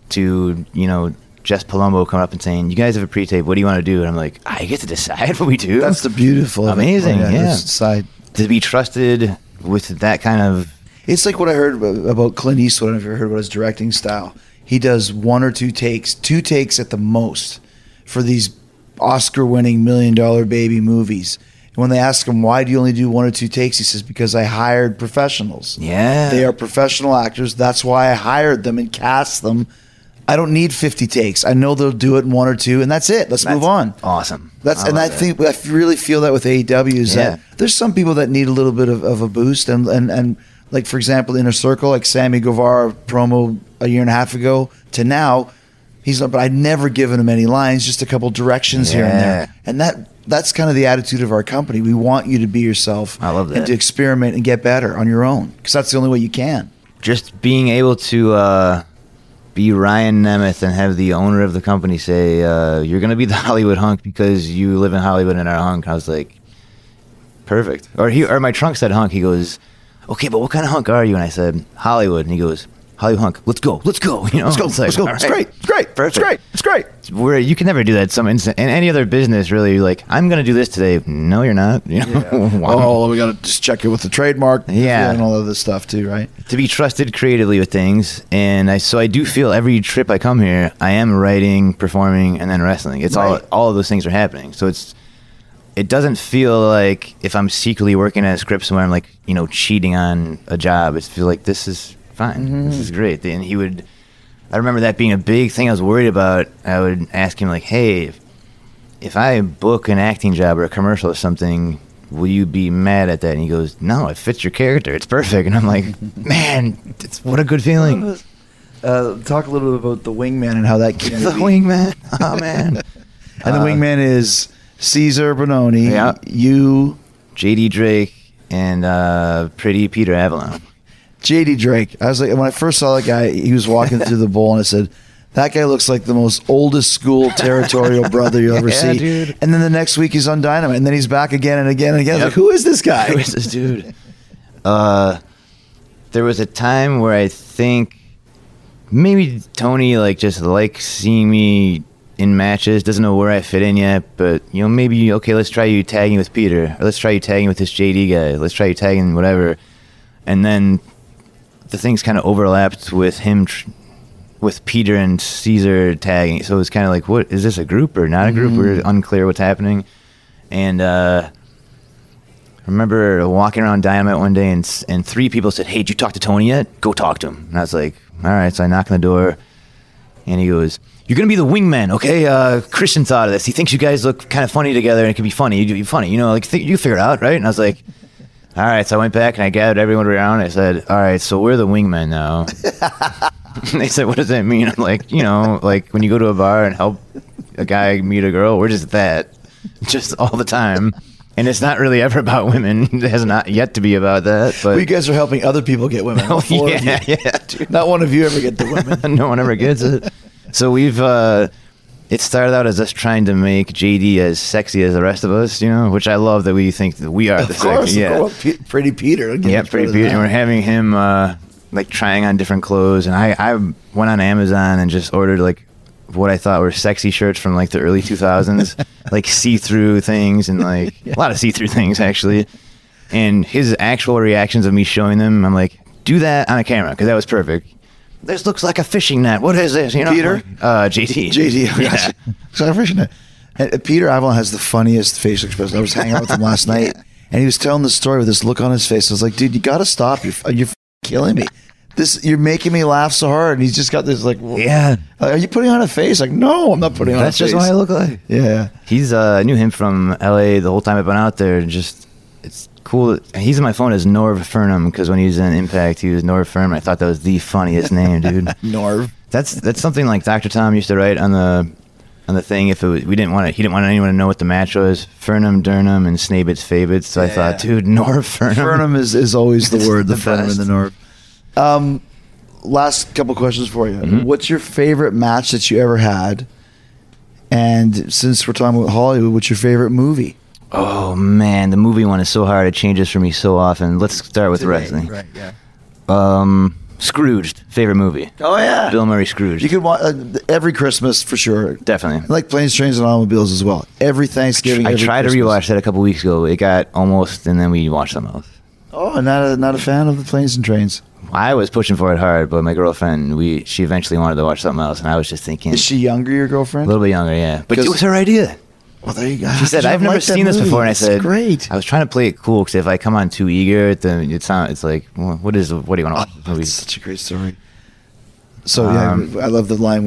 Speaker 5: to, Jess Palumbo coming up and saying, you guys have a pre-tape, what do you want to do? And I'm like, I get to decide what we do?
Speaker 4: That's the beautiful of it.
Speaker 5: Amazing, yeah.
Speaker 4: there's side.
Speaker 5: To be trusted with that kind of...
Speaker 4: It's like what I heard about Clint Eastwood. I don't know if you heard about his directing style. He does one or two takes at the most for these Oscar-winning $1 Million Baby movies. And when they ask him, why do you only do one or two takes? He says, because I hired professionals.
Speaker 5: Yeah.
Speaker 4: They are professional actors. That's why I hired them and cast them. I don't need 50 takes. I know they'll do it in one or two, and that's it. Let's move on.
Speaker 5: Awesome.
Speaker 4: I think I really feel that with AEW is that there's some people that need a little bit of a boost, and like for example, Inner Circle, like Sammy Guevara promo a year and a half ago to now, he's like, but I'd never given him any lines, just a couple directions here and there, and that's kind of the attitude of our company. We want you to be yourself.
Speaker 5: I love that.
Speaker 4: And to experiment and get better on your own, because that's the only way you can.
Speaker 5: Just being able to be Ryan Nemeth and have the owner of the company say, you're going to be the Hollywood hunk because you live in Hollywood and are a hunk. I was like, perfect. Or my trunk said hunk. He goes, okay, but what kind of hunk are you? And I said, Hollywood. And he goes, Hollywood hunk. Let's go. Let's go. Let's go.
Speaker 4: Let's go. It's great. It's great.
Speaker 5: Perfect.
Speaker 4: It's great.
Speaker 5: Where you can never do that. In any other business, really, you're like, I'm going to do this today. No, you're not.
Speaker 4: Oh, we got to just check it with the trademark.
Speaker 5: Yeah.
Speaker 4: And all of this stuff too, right?
Speaker 5: To be trusted creatively with things. And I do feel every trip I come here, I am writing, performing, and then wrestling. It's
Speaker 4: Right.
Speaker 5: all of those things are happening. So it doesn't feel like if I'm secretly working at a script somewhere, I'm like, cheating on a job. It feels like this is fine. This is great. And I remember that being a big thing I was worried about. I would ask him like, hey, if I book an acting job or a commercial or something, will you be mad at that? And he goes, no, it fits your character. It's perfect. And I'm like, man, what a good feeling.
Speaker 4: Talk a little bit about the Wingman and how that came to
Speaker 5: The
Speaker 4: be.
Speaker 5: Wingman. Oh, man.
Speaker 4: And the Wingman is Caesar Bononi,
Speaker 5: Yeah.
Speaker 4: you,
Speaker 5: J.D. Drake, and Pretty Peter Avalon.
Speaker 4: J.D. Drake. I was like, when I first saw that guy, he was walking through the bowl, and I said, that guy looks like the most oldest school territorial brother you'll ever
Speaker 5: Yeah,
Speaker 4: see.
Speaker 5: dude.
Speaker 4: And then the next week he's on Dynamite, and then he's back again and again and again. I was
Speaker 5: Yep.
Speaker 4: like, who is this guy?
Speaker 5: Who is this dude? There was a time where I think maybe Tony just likes seeing me in matches, doesn't know where I fit in yet, but maybe, okay, let's try you tagging with Peter, or let's try you tagging with this JD guy, let's try you tagging whatever. And then the things kind of overlapped with him with Peter and Caesar tagging, so it was kind of like, what is this, a group or not a group? We're unclear what's happening. And I remember walking around Dynamite one day, and 3 people said, hey, did you talk to Tony yet? Go talk to him. And I was like, all right. So I knock on the door. And he goes, "You're gonna be the wingman, okay?" Christian thought of this. He thinks you guys look kind of funny together, and it can be funny. You'd be funny, you know. Like you figure it out, right? And I was like, "All right." So I went back and I gathered everyone around. I said, "All right, so we're the wingmen now." And they said, "What does that mean?" I'm like, "You know, like when you go to a bar and help a guy meet a girl, we're just that, just all the time." And it's not really ever about women. It has not yet to be about that. But
Speaker 4: you guys are helping other people get women.
Speaker 5: Oh, yeah, dude.
Speaker 4: Not one of you ever get the women.
Speaker 5: No one ever gets it. So we've, it started out as us trying to make JD as sexy as the rest of us, you know, which I love that we think that we are the sexy.
Speaker 4: Of course. Pretty Peter.
Speaker 5: Yeah, Pretty Peter. And we're having him, like, trying on different clothes. And I went on Amazon and just ordered, like, what I thought were sexy shirts from like the early 2000s, like see-through things and like a lot of see-through things actually. And his actual reactions of me showing them, I'm like, do that on a camera because that was perfect. This looks like a fishing net. What is this? You know,
Speaker 4: Peter?
Speaker 5: JD.
Speaker 4: Yeah. It's like a fishing net. And Peter Avalon has the funniest facial expression. I was hanging out with him last night, and he was telling the story with this look on his face. I was like, dude, you got to stop. You're killing me. You're making me laugh so hard. And he's just got this like,
Speaker 5: yeah.
Speaker 4: Are you putting on a face? Like, no, I'm not putting on a face.
Speaker 5: That's just what I look like.
Speaker 4: Yeah.
Speaker 5: He's, I knew him from LA the whole time I've been out there. Just, it's cool. He's in my phone as Norv Furnham because when he was in Impact, he was Norv Furnham. I thought that was the funniest name, dude.
Speaker 4: Norv.
Speaker 5: That's something like Dr. Tom used to write on the thing. If it was, he didn't want anyone to know what the match was. Furnham, Durnham, and Snabitz Fabitz. So I thought, dude, Norv Furnham.
Speaker 4: Furnham is always the word. The Furnham
Speaker 5: best.
Speaker 4: and the Norv. Last couple questions for you.
Speaker 5: Mm-hmm.
Speaker 4: What's your favorite match that you ever had? And since we're talking about Hollywood, what's your favorite movie?
Speaker 5: Oh man, the movie one is so hard. It changes for me so often. Let's start with wrestling.
Speaker 4: Right. Yeah.
Speaker 5: Scrooged, favorite movie.
Speaker 4: Oh yeah.
Speaker 5: Bill Murray Scrooged.
Speaker 4: You could watch every Christmas for sure.
Speaker 5: Definitely.
Speaker 4: I like Planes, Trains, and Automobiles as well. Every Thanksgiving.
Speaker 5: I
Speaker 4: every
Speaker 5: tried
Speaker 4: Christmas.
Speaker 5: to rewatch that a couple weeks ago. It got almost, and then we watched something else.
Speaker 4: Oh, not a fan of the Planes and Trains.
Speaker 5: I was pushing for it hard, but my girlfriend, she eventually wanted to watch something else, and I was just thinking.
Speaker 4: Is she younger, your
Speaker 5: A
Speaker 4: girlfriend?
Speaker 5: little bit younger, yeah. But it was her idea.
Speaker 4: Well, there you go.
Speaker 5: She said, "I've never seen this before," and I said,
Speaker 4: "Great."
Speaker 5: I was trying to play it cool because if I come on too eager, then it's like, well, what do you want to watch this movie?
Speaker 4: That's such a great story. So yeah, I love the line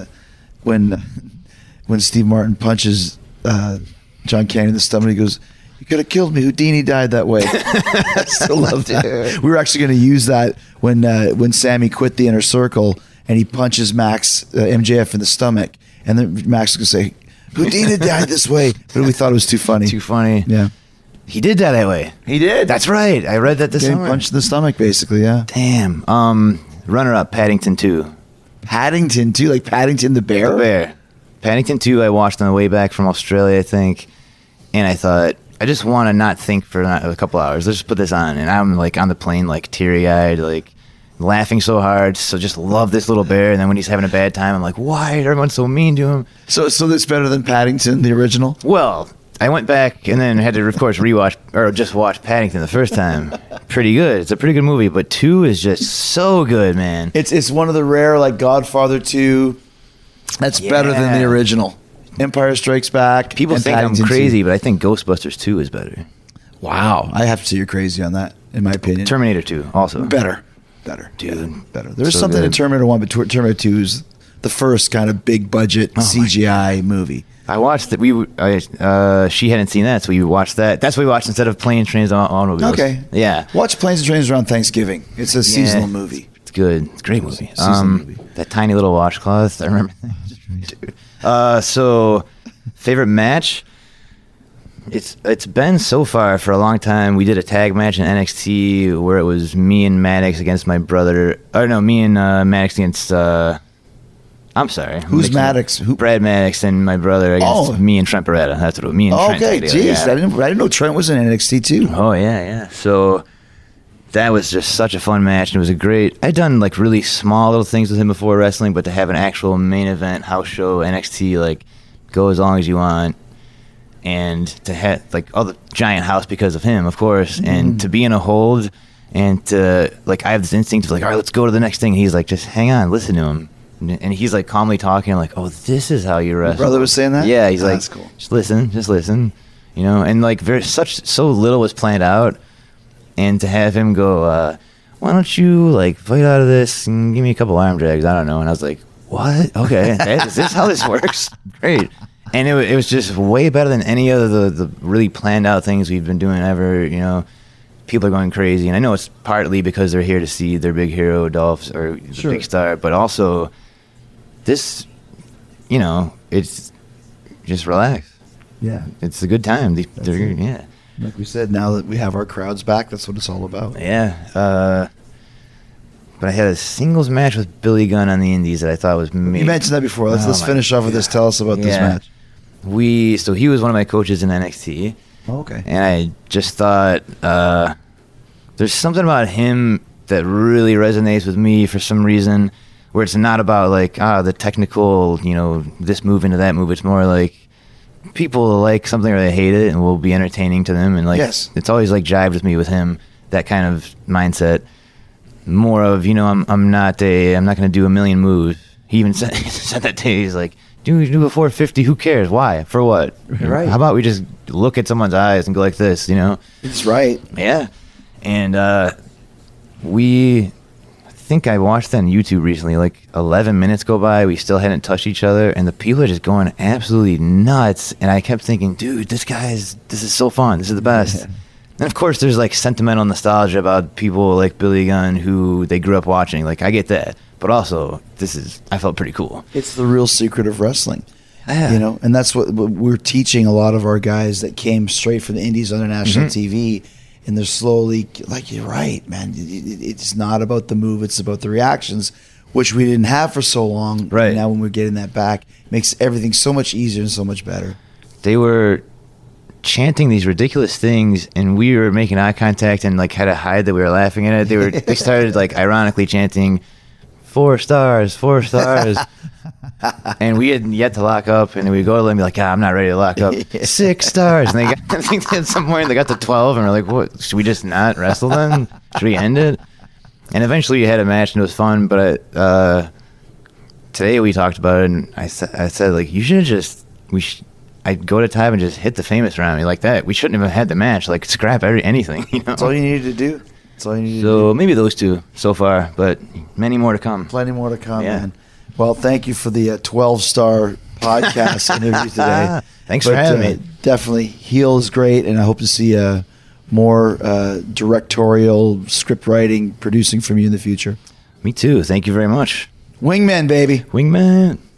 Speaker 4: when Steve Martin punches John Candy in the stomach. He goes, "You could have killed me. Houdini died that way." I still love that. We were actually going to use that when Sammy quit the Inner Circle and he punches Max MJF in the stomach, and then Max was going to say, "Houdini died this way," but we thought it was too funny.
Speaker 5: Too funny.
Speaker 4: Yeah,
Speaker 5: He did die that way.
Speaker 4: he did.
Speaker 5: That's right. I read that this
Speaker 4: Getting
Speaker 5: summer.
Speaker 4: punched in the stomach, basically. Yeah.
Speaker 5: Damn. Runner-up, Paddington 2.
Speaker 4: Paddington too, like Paddington the bear.
Speaker 5: The Bear. Paddington 2 I watched on the way back from Australia, I think. And I thought, I just want to not think for a couple hours. Let's just put this on. And I'm like on the plane, like teary-eyed, like laughing so hard. So just love this little bear. And then when he's having a bad time, I'm like, why is everyone so mean to him?
Speaker 4: So that's better than Paddington, the original.
Speaker 5: Well, I went back and then had to, of course, rewatch or just watch Paddington the first time. Pretty good. It's a pretty good movie, but 2 is just so good, man.
Speaker 4: It's one of the rare, like Godfather 2. That's better than the original. Empire Strikes Back.
Speaker 5: People
Speaker 4: and
Speaker 5: think
Speaker 4: Paddington
Speaker 5: I'm
Speaker 4: 2.
Speaker 5: crazy, but I think Ghostbusters 2 is better.
Speaker 4: Wow, I have to say you're crazy on that, in my opinion.
Speaker 5: Terminator 2 also.
Speaker 4: Better,
Speaker 5: Dude.
Speaker 4: Yeah, better. There's
Speaker 5: So
Speaker 4: something in
Speaker 5: good.
Speaker 4: Terminator 1, but Terminator 2 is the first kind of big budget CGI movie.
Speaker 5: I watched that. She hadn't seen that, so we watched that. That's what we watched instead of Planes, Trains, and Automobiles.
Speaker 4: Okay.
Speaker 5: Yeah.
Speaker 4: Watch Planes and Trains around Thanksgiving. It's a seasonal movie.
Speaker 5: It's good. It's a great movie.
Speaker 4: Seasonal movie.
Speaker 5: That tiny little washcloth. I remember that. Dude. So, favorite match? It's been so far for a long time. We did a tag match in NXT where it was me and Maddox against my brother. Or no, me and Maddox against... I'm sorry.
Speaker 4: Who's Maddox? Who?
Speaker 5: Brad Maddox and my brother against me and Trent Beretta. That's what it was. Me and Trent.
Speaker 4: Okay,
Speaker 5: together,
Speaker 4: jeez.
Speaker 5: yeah.
Speaker 4: I didn't know Trent was in NXT too.
Speaker 5: Oh, yeah. So that was just such a fun match. And it was a great... I'd done like really small little things with him before wrestling, but to have an actual main event house show, NXT, like go as long as you want, and to have like all the giant house because of him, of course, and to be in a hold, and to like I have this instinct of like, all right, let's go to the next thing. And he's like, just hang on, listen to him. And he's like calmly talking, like, oh, this is how you wrestle.
Speaker 4: Your brother was saying that?
Speaker 5: Yeah, he's like,
Speaker 4: that's cool.
Speaker 5: just listen, you know, and like so little was planned out, and to have him go, why don't you like fight out of this and give me a couple arm drags? I don't know, and I was like, what? Okay, is this how this works? Great. And it was just way better than any other the really planned out things we've been doing ever. You know, people are going crazy, and I know it's partly because they're here to see their big hero, Dolph, or the big star, but also this, you know, it's just relax.
Speaker 4: Yeah.
Speaker 5: It's a good time. Yeah.
Speaker 4: Like we said, now that we have our crowds back, that's what it's all about.
Speaker 5: Yeah. But I had a singles match with Billy Gunn on the Indies that I thought was amazing.
Speaker 4: You mentioned that before. Let's finish off with this. Tell us about this match.
Speaker 5: So he was one of my coaches in NXT.
Speaker 4: Oh, okay.
Speaker 5: And I just thought there's something about him that really resonates with me for some reason, where it's not about like the technical, you know, this move into that move. It's more like people like something or they hate it and will be entertaining to them. And like it's always like jived with me with him, that kind of mindset. More of, you know, I'm not going to do a million moves. He even said that day. He's like, do a 450. Who cares? Why? For what?
Speaker 4: Right.
Speaker 5: How about we just look at someone's eyes and go like this? You know.
Speaker 4: It's right.
Speaker 5: Yeah. And I think I watched that on YouTube recently. Like 11 minutes go by, we still hadn't touched each other, and the people are just going absolutely nuts. And I kept thinking, dude, this is so fun. This is the best. Yeah. And of course, there's like sentimental nostalgia about people like Billy Gunn who they grew up watching. Like, I get that. But also, I felt pretty cool.
Speaker 4: It's the real secret of wrestling.
Speaker 5: Yeah.
Speaker 4: You know, and that's what we're teaching a lot of our guys that came straight from the Indies on national TV. And they're slowly, like, you're right, man. It's not about the move. It's about the reactions, which we didn't have for so long.
Speaker 5: Right.
Speaker 4: And now when we're getting that back, it makes everything so much easier and so much better.
Speaker 5: They were chanting these ridiculous things, and we were making eye contact and like had to hide that we were laughing at it. They started like ironically chanting 4 stars, 4 stars. And we had yet to lock up, and we go to them and be like, I'm not ready to lock up. 6 stars. And they got, I think at some point they got to 12, and we're like, what? Should we just not wrestle then? Should we end it? And eventually we had a match, and it was fun. But today we talked about it, and I said like, you should just I'd go to time and just hit the famous around me like that. We shouldn't have had the match. Like, scrap anything. You know?
Speaker 4: That's all you needed to do. That's all you needed to do.
Speaker 5: So maybe those 2 so far, but many more to come.
Speaker 4: Plenty more to come, man. Well, thank you for the 12-star podcast interview today.
Speaker 5: Thanks for having me.
Speaker 4: Definitely. Heel is great, and I hope to see more directorial, script writing, producing from you in the future.
Speaker 5: Me too. Thank you very much.
Speaker 4: Wingman, baby.
Speaker 5: Wingman.